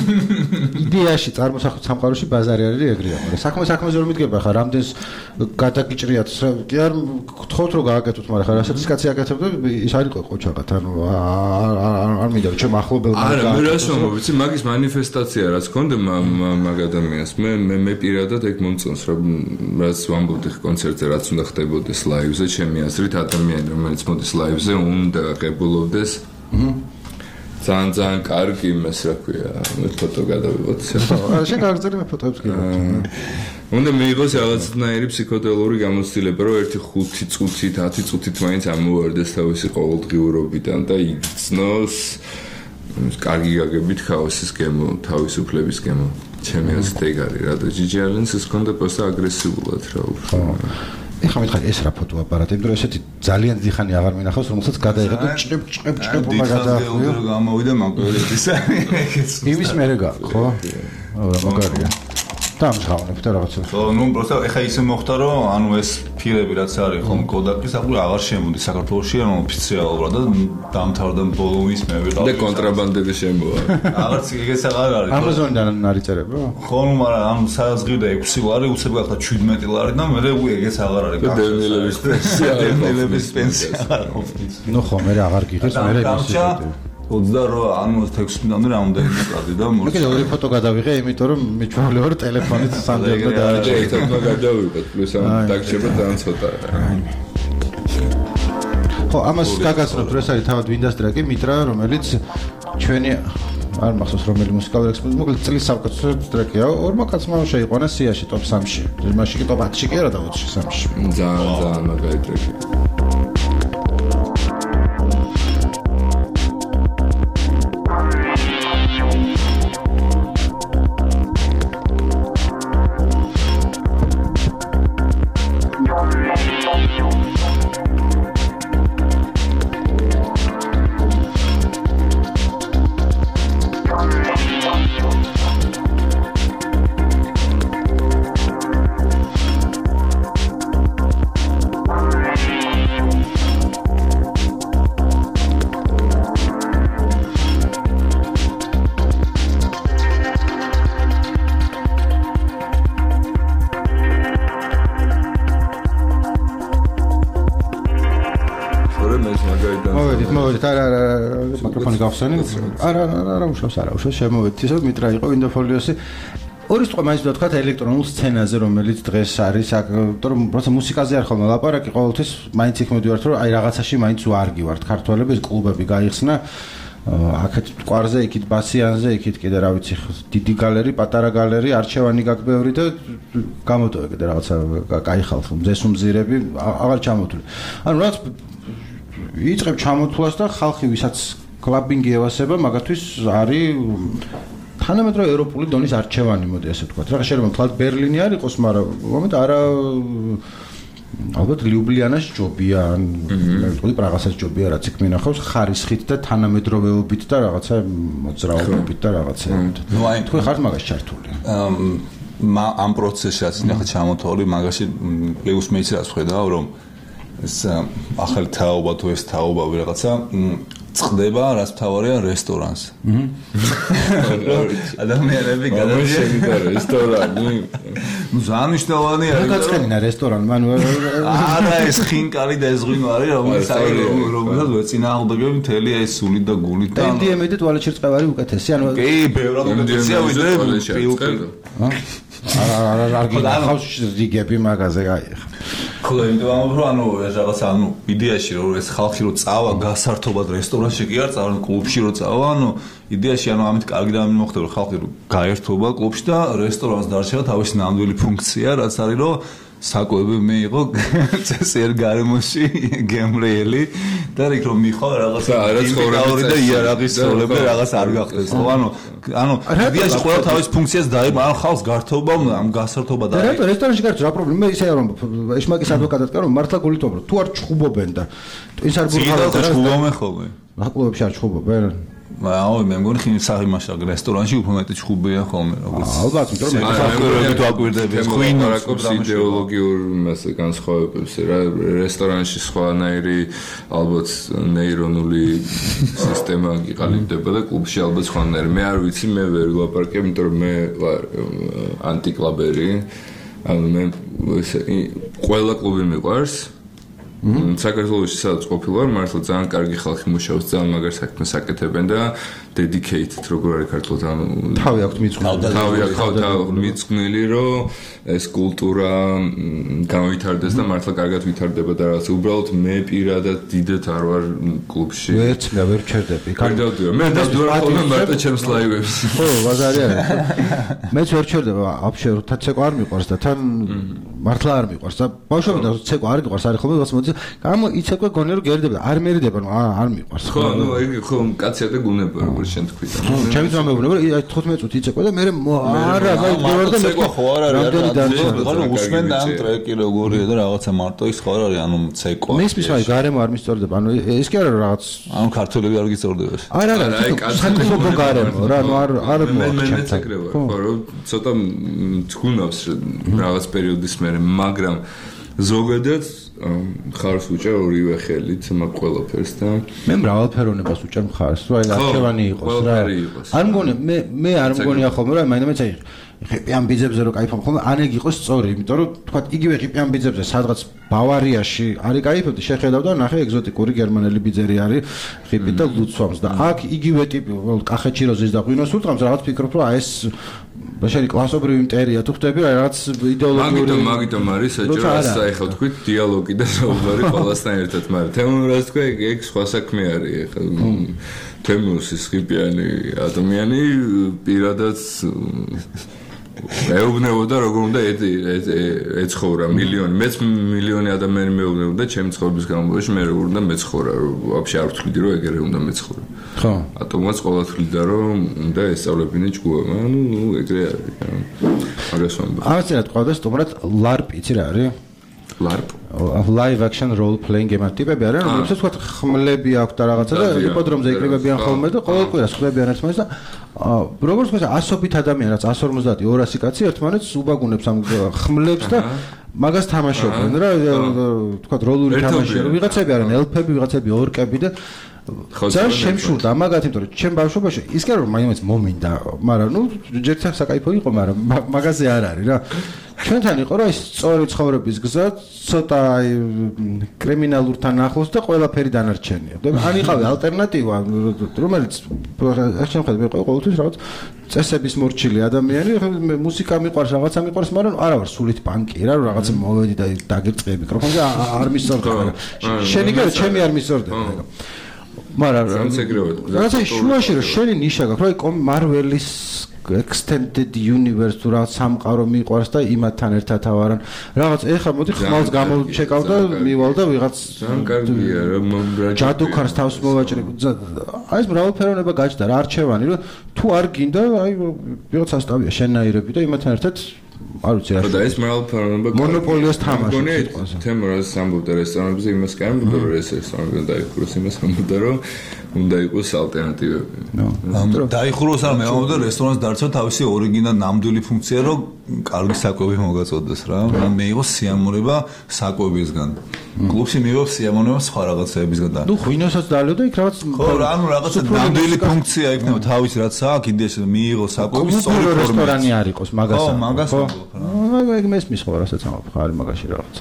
იდეაში წარმოსახვის სამყაროში ბაზარი არის ეგრეა მაგრამ საქმე საქმეზე რომ მიდგება ხა რამდენს გადაგიჭრიათ კი არ გთხოვთ რომ გააკეთოთ მაგრამ ხა რასაც კაცი აკეთებ და ის არის ყოჩაღად ანუ არ მინდა რომ ჩემ ახლობელმა
არა მე რას ვამბობ იცი მაგის მანიფესტაცია რაც გქონდა მაგ ადამიანს მე მე მე პირადად ეგ მომწონს რომ რაც ვამბობდი კონცერტზე რაც უნდა ხდებოდეს ლაივზე ჩემი აზრით ადამიანი რომელიც მოდის ლაივზე უნდა ღებულობდეს ძალიან ძალიან კარგი იმას რა ქვია მე ფოტო გადავიღოთ
არა შენ კარგწერი მე ფოტოებს გიგებ
უნდა მიიღოს რაღაცნაირი ფსიქოდელური გამოცდილება რომ ერთი ხუთი წუთით ათი წუთით მაინც ამოვარდეს თავისი ყოველდღიურობიდან და იგრძნოს კარგი გაგებით ქაოსის გემო თავისუფლების გემო ჩემი აზრით ეგ არის რა და ჯიჯი ალენს ის კონდა პოსტა აგრესიულად რა უფრო
ეხლა მითხარ ეს რა ფოტო აპარატი, იმიტომ რომ ესეთი ძალიან დიდი ხანი აღარ მინახავს, რომელსაც გადაიღე და ჭყებ ჭყებ ჭყებ უმა გადაახვიო.
გამოვიდა მაგალითად ის.
იმის მერე გაქვს, ხო? აა, მაგარია. დამჟღავნებთ რაღაცა.
ხო, ნუ პროსტა ეხლა ისე მოხდა რომ ანუ ეს ფირები რაც არის ხომ კოდაკის აბუ აღარ შემოდი საქართველოში ანუ ოფიციალურად და დამთავრდა ბოლოვის მე ვიყავ.
და კონტრაბანდები შემოვა.
აღარც ეგეც აღარ არის.
ამაზონიდან არის წერება?
ხო, ნუ მაგრამ ამ სადაც ღირდა ექვსი ლარი, უცებ გახდა შვიდმეტი ლარი და მე ეგეც აღარ არის.
დევნილების პენსია,
დევნილების პენსია.
ნუ ხო, მე აღარ გიხდეს, მე ის
ოცდაოთხ ანუ ექვსი-მდე რამდენი კადი და
მორჩა. მე ორი ფოტო გადავიღე, იმიტომ რომ მიჩვენე ვარ ტელეფონით სამდელმა და
ერთად გადავიღეთ, პლუს ამ დაგჭირება ძალიან ცოტა.
ხო, ამას გაგაცნობთ, რომ ეს არის თავად ვინდასტრაკი, მიტრა, რომელიც ჩვენი არ მახსოვს რომელი მუსიკალური ექსპერტი, მოკლედ წლის საკუთრ ტრეკია, ორმა კაცმა შეიყვანა სიაში ტოპ სამში. მაშინ კი ტოპ ათში კი არა და ოცი სამში.
ძალიან ძალიან მაგარი ტრეკი. ვიყურებ ეს მაგალითად.
მოვედით, მოვედით, არა, არა, მიკროფონი გავხსენე. არა, არა, არა, უშავს, არა, უშავს, შემოვედით. ისე მიტრა იყო ინდოფოლიოსი. ორი სიტყვა მაინც ვთქვა ელექტრონულ სცენაზე, რომელიც დღეს არის, იმიტომ რომ პროცესა მუსიკაზე არ ხოლმე ლაპარაკი, ყოველთვის მაინც იქ მოდივართ, რომ აი რაღაცაში მაინც ვარგი ვართ. ქართველების კლუბები გაიხსნა. აქეთ კვარზე, იქით ბასიანზე, იქით კიდე რა ვიცი, დიდი გალერი, პატარა გალერი, არჩევანი გაქვს ბევრი და გამოტოვე კიდე რაღაცა კაი ხალხი, მზესუმზირები, აღარ ჩამოთვლი. ანუ რაც იწყებ ჩამოთვლას და ხალხი ვისაც კლაბინგი ევასება, მაგათთვის არის თანამედროვე ევროპული დონის არჩევანი, მოდი ასე ვთქვათ. რა შეიძლება თვალთ ბერლინი არ იყოს, მაგრამ მომენტ არა ალბათ ლიუბლიანას ჯობია, ან მე ვიტყვი პრაღასაც ჯობია, რაც იქ მინახავს ხარისხით და თანამედროვეობით და რაღაცა მოძრაობებით და რაღაცეებით.
ნუ აი
თქვენ ხართ მაგას ჩართული.
ამ პროცესშიც ნახე ჩამოთვლი, მაგაში პლუს მეც რას ხედავ, რომ ეს ახალი თაობა თუ ეს თაობა რაღაცა წდება, რაც თავარია რესტორანს. ადამიანები გადადიან
რესტორანი.
ნუ ზანიშნავანი
არის. რა გაწყენა რესტორანი, მან
არა ეს ხინკალი და ეს ღვინო არის, რომელიც რომელსაც ვეწინააღმდეგები მთელი ეს სული და გული და
ემ დი ემ-ი და ტუალეტში წყევარი უკეთესი, ანუ
კი, ბევრად უკეთესია ვიდრე პილკი.
არა, არა, არ გინახავს რიგები მაგაზე, აი ხა.
ხო, იმიტომ რომ ანუ ეს რაღაცა ანუ იდეაში რომ ეს ხალხი რომ წავა გასართობად რესტორანში კი არ წავა, კლუბში რომ წავა, ანუ იდეაში ანუ ამით კარგი რამე მოხდება რომ ხალხი რომ გაერთობა კლუბში და რესტორანს დარჩება თავისი ნამდვილი ფუნქცია, რაც არის რომ საკვები მეიღო წესიერ გარემოში გემრიელი და იქ რომ მიხო რაღაცა არაცხოვრები და იარაღის ცოლები რაღაც არ გახდეს ხო ანუ ანუ იდეაში ყველა თავის ფუნქციას დაება ან ხალხს გართობა ამ გასართობა და
რატო რესტორანში გაერთო რა პრობლემა მე ისე რომ ეშმაკის ადვოკატად კარო მართლა გულითობ რომ თუ არ ჩხუბობენ და ის არ ბურღალებს
რა ჩხუბობენ ხოლმე
რა კლუბებში არ ჩხუბობენ
აუ მე მგონი ხინ საღიმაშა რესტორანში უფრო მეტი ჩხუბია ხოლმე როგორც
ალბათ იმიტომ რომ
მე თუ აკვირდები
ხვინო რაკობს იდეოლოგიურ მასე განსხვავებებს რა რესტორანში სხვანაირი ალბათ ნეირონული სისტემა გიყალიბდება და კლუბში ალბათ სხვანაირი მე არ ვიცი მე ვერ ვლაპარაკებ იმიტომ რომ მე ვარ ანტიკლაბერი ანუ მე ყველა კლუბი მიყვარს საქართველოში სადაც ყოფილვარ, მართლა ძალიან კარგი ხალხი მუშაობს, ძალიან მაგარ საქმეს აკეთებენ და dedicated როგორ არის ქართულად ანუ
თავი აქვს მიწყვნილი.
თავი აქვს მიწყვნილი, რომ ეს კულტურა განვითარდეს და მართლა კარგად ვითარდება და რაღაც უბრალოდ მე პირადად დიდად არ ვარ კლუბში.
ვერც მე ვერ ჩერდები.
კარგავდია. მე დავდივარ ხოლმე მარტო ჩემს ლაივებს.
ხო, ბაზარი არის. მეც ვერ ჩერდება, აბშერ, თან ცეკვა არ მიყვარს და თან მართლა არ მიყვარს და ბავშვობიდან ცეკვა არ მიყვარს, არის ხოლმე ვასმოდი გამო იცეკვე გონე რომ გერდება და არ მერიდება რომ არ მიყვარს
ხო ნუ იგი ხო კაცია და გუნება როგორ შენ თქვი და
ჩემი ძმა მეუბნება რომ აი თხუთმეტ წუთი იცეკვე და მე არა აი გეوار და მე
ხო არ არის ანუ უსმენ და ამ ტრეკი როგორია და რაღაცა მარტო ის ხო არ არის ანუ ცეკვა
მე ის აი გარემო არ მისწორდება ანუ ეს კი არა რაღაც
ანუ ქართველები არ გიწორდება
არა არა საკუთო გარემო რა ნუ არ არ
მოაქვს ხო რომ ცოტა თქუნავს რაღაც პერიოდის მერე მაგრამ ზოგადად ხარს უჭერ ორივე ხელით მაგ ყველაფერს და
მე მრავალფეროვნებას უჭერ მხარს რა არჩევანი იყოს რა არ მგონი მე მე არ მგონია ხოლმე რა მაინდა მეც აი ხიპიან ბიძებზე რო кайფობ ხოლმე ან ეგ იყოს სწორი იმიტომ რომ თქვა იგივე ხიპიან ბიძებზე სადღაც ბავარიაში არის кайფობდი შეხედავ და ნახე ეგზოტიკური გერმანელი ბიძერი არის ხიპი და ლუცვამს და აქ იგივე ტიპი კახეთში როზის და ღვინოს ურტყამს რაღაც ფიქრობ რომ აი ეს ბაშარი კლასობრივი იმტერია თუ ხდები რა რაღაც იდეოლოგიური
მაგიტომ მაგიტომ არის საჭირო საერთოდ თქვი დიალოგი და საუბარი ყველასთან ერთად მაგრამ თემურას თქვი ეგ სხვა საქმე არის ეხლა თემურსის ხიპიანი ადამიანი პირადად ეუბნებოდა როგორ უნდა ეცხოვრა მილიონი მეც მილიონი ადამიანი მეუბნებოდა ჩემი ცხოვრების განმავლობაში მე როგორ უნდა მეცხოვრა ვაფშე არ ვთვლიდი რომ ეგრე უნდა მეცხოვრა
ხო
ატომაც ყველა თვლიდა რომ უნდა ესწავლებინე ჭკუა ანუ ეგრე არის მაგას ვამბობ
ასე რა თქვა და სტუმრად ლარპ იცი რა არის
ლარპ
live action role playing game ტიპები არიან რომლებსაც თქვა ხმლები აქვს და რაღაცა და იპოდრომზე იკრიბებიან ხოლმე და ყოველ კვირას ხვდებიან ერთმანეთს და როგორც თქვა ასობით ადამიანი რაც εκατს ორმოცდაათი ორასი კაცი ერთმანეთს უბაგუნებს ამ ხმლებს და მაგას თამაშობენ რა თქვა როლური თამაშია ვიღაცები არიან ელფები ვიღაცები ორკები და ძალიან შემშურდა მაგათ იმიტომ რომ ჩემ ბავშვობაში ის კი არა რომ მაინც მომინდა მაგრამ ნუ ჯერთა საკაიფო იყო მაგრამ მაგაზე არ არის რა ჩვენთან იყო რა ის სწორი ცხოვრების გზა ცოტა აი კრიმინალურთან ახლოს და ყველაფერი დანარჩენია და ან იყავი ალტერნატივა რომელიც შემხედე მე ყოველთვის რაღაც წესების მორჩილი ადამიანი მუსიკა მიყვარს რაღაცა მიყვარს მაგრამ არა ვარ სულით პანკი რა რაღაცა მოვედი და დაგერწყე მიკროფონზე არ მისწორდება შენი კი ჩემი არ მისწორდება მაგრამ რაღაცა შუაში რომ შენი ნიშა გაქვს რა მარველის extended universe თუ რაღაც სამყარო მიყვარს და იმათთან ერთად ავარან რაღაც ეხლა მოდი ხმალს გამოჩეკავ და მივალ და ვიღაც
კარგია რომ
ჯადოქარს თავს მოვაჭრე აი ეს მრავალფეროვნება გაჩნდა რა არჩევანი რომ თუ არ გინდა აი ვიღაც ასტავია შენაირები და იმათთან ერთად არ ვიცი რა
და ეს მრავალფეროვნება
მონოპოლიას თამაში
თემა რა სამბუდა რესტორნებზე იმას კი არ მომდა რომ ეს რესტორნები დაიხუროს იმას მომდა რომ უნდა იყოს ალტერნატივები.
დაიხუროს არ მეუბნებოდა რესტორანს დარჩა თავისი ორიგინალ ნამდვილი ფუნქცია რომ კარგი საკვები მოგაწოდოს რა. მაგრამ მე იყო სიამოვნება საკვებისგან. კლუბში მიიღო სიამოვნება სხვა რაღაცებისგან და
ნუ ღვინოსაც დაალევ და იქ რაღაც
ხო რა ანუ რაღაცა ნამდვილი ფუნქცია იქნება თავის რაც აქვს იდეაში მიიღო საკვების სწორი
რესტორანი არ იყოს მაგას.
ხო მაგას
ხო ეგ მესმის ხო რასაც ამბობ ხარ მაგაში რაღაც.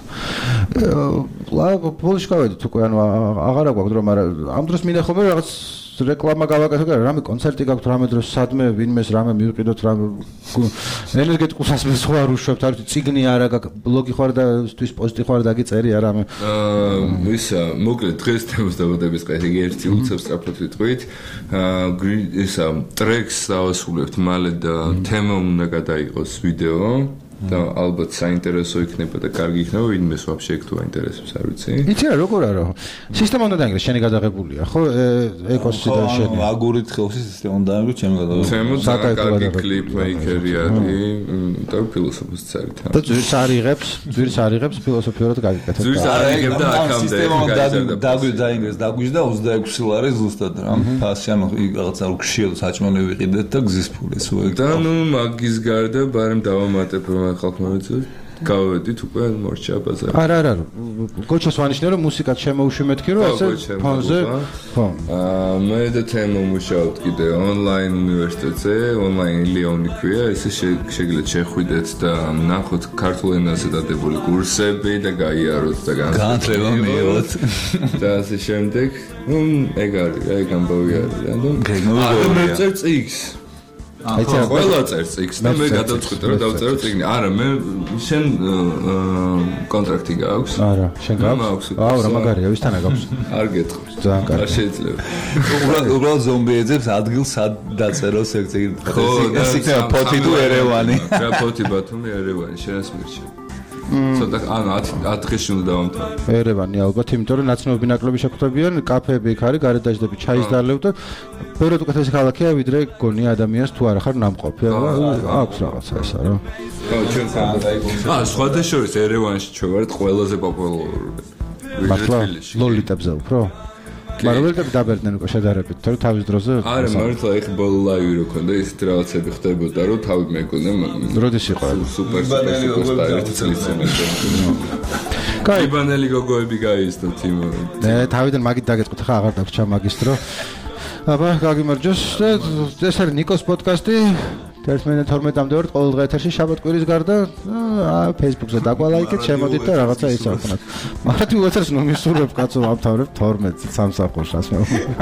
ლაგ პოლში გავედით უკვე ანუ აღარა გვაქვს რომ არა ამ დროს მინდა ხოლმე რაღაც რეკლამა გავაკეთო და რამე კონცერტი გაქვთ რამე დროს სადმე ვინმეს რამე მივყიდოთ რამე ენერგეტიკულ სასმელს ხო არ უშვებთ არ ვიცი ციგნი არა ბლოგი ხარ და თვის პოსტი ხარ დაგიწერი არა მე
აა ისა მოკლედ დღეს თემის დაბადების დღე იგი ერთი უცებ სწრაფად ვიტყვით აა ისა ტრეკს დავასრულებთ მალე და თემა უნდა გადაიღოს ვიდეო და ალბათ საინტერესო იქნება და კარგი იქნება ვინმეს ვაფშე იქ თუ აინტერესებს არ ვიცი.
იცი რა როგორ არა სისტემა უნდა დაინგრეს შენი გადაღებულია ხო ეკოსი და შენი
აგურით ხელში სისტემა უნდა დაინგროს ჩემი გადაღებულია.
საკაი კარგი კლიპმეიკერი არის და ფილოსოფოსიც არის თან.
და ძვირს არიღებს ძვირს არიღებს ფილოსოფიურად გაგიკეთებს.
ძვირს არიღებ და აქამდე
სისტემა დაგვი დაინგრეს დაგვიჟდა ოცდაექვსი ლარი ზუსტად რა. ფასი ანუ რაღაცა უკშიო საჭმელი ვიყიდეთ და გზის ფული სულ
და ნუ მაგის გარდა ბარემ დავამატებ რომ ხალხმა ვიცით გავედით უკვე მორჩა ბაზარი.
არა არა გოჩას ვანიშნე რომ მუსიკაც შემოუშვი მეთქი რომ ესე ფონზე ხო
აა მე და თემა მუშაობთ კიდე ონლაინ უნივერსიტეტზე ონლაინ ლიონი ქვია ესე შეგიძლიათ შეხვიდეთ და ნახოთ ქართულ ენაზე დადებული კურსები და გაიაროთ და
განათლება მიიღოთ
და ასე შემდეგ ნუ ეგ არის ეგ ამბავი არის რა ნუ მე წერ წიგს აი ცა ყველა წერს იქს და მე გადავწყვიტე რომ დავწერო წიგნი. არა მე შენ კონტრაქტი გაქვს?
არა, შენ გაქვს? აუ რა მაგარია, ვისთანა გაქვს?
არ გეტყვი.
ძალიან კარგი.
არ შეიძლება.
უბრალოდ უბრალოდ ზომბიეძებს ადგილს სად დაწეროს ეგ წიგნი. ხო, ეს იქნება ფოთი თუ ერევანი.
რა ფოთი ბათუმი ერევანი შენს მირჩა. ცოტა ანუ ათ დღეში უნდა დავამთავრე.
ერევანი ალბათ, იმიტომ რომ ნაცნობი ნაკლები შეხვდებიან, კაფეები იქ არის, გარეთ დაждები, ჩაის დალევ და ბევრად უკეთესი ქალაქია, ვიდრე გონია ადამიანს თუ არ ახარ ნამყოფი, აქვს რაღაცა ესა რა.
ხო, ჩვენ სანდაიგონს. აა, სხვათა შორის ერევანში ჩვენ ვართ ყველაზე პოპულარული.
მართლა ლოლიტებზე უფრო? მაგრამ ველტები დაბერდნენ უკვე შედარებით, თორე თავის დროზე.
არა, მართლა ეხლა ბოლო ლაივი რო ქონდა, ის რაღაცები ხდებოდა, რომ თავი მეკონა.
როდის იყო?
სუპერ სუპერ სუპერსტარი წლის წინაშე. კაი, ბანელი გოგოები გაიზდოთ იმ.
მე თავიდან მაგით დაგეწყოთ, ხა აღარ დაგჭა მაგისტრო. აბა, გაგიმარჯოს და ეს არის ნიკოს პოდკასტი. ერთმანეთს თორმეტამდე ვართ ყოველ დღე ეთერში შაბათ-კვირის გარდა აა Facebook-ზე დაგვალაიკეთ, შემოდით და რაღაცა ისახნათ. მაგრამ თუ უცებს ნუ მისურვებ კაცო ავთავრებ თორმეტს სამსახურს ასე.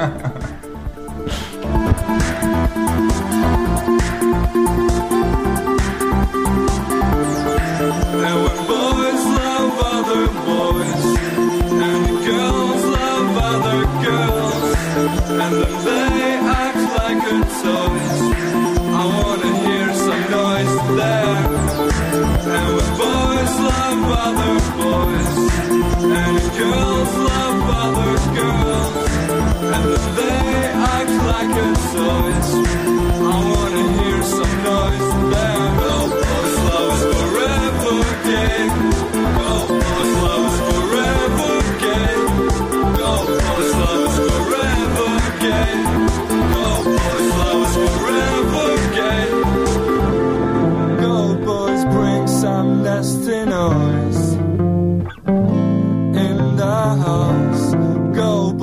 Girls love other girls, and they act like it's toys. I wanna hear some noise there. Oh, boys, love is forever gay. Oh, boys, love is forever gay. Oh, boys, love is forever gay. Oh, boys, love is forever gay. Go, boys, bring some nasty noise.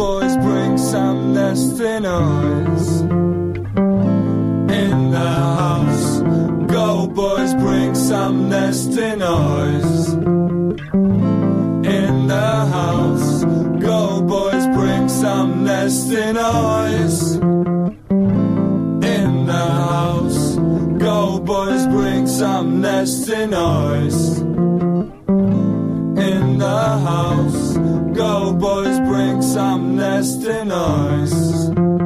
boys, bring some nasty noise. In the house, go boys, bring some nasty noise. In the house, go boys, bring some nasty noise. In the house, go boys, bring some nasty noise. In the house, go boys, bring some nasty noise.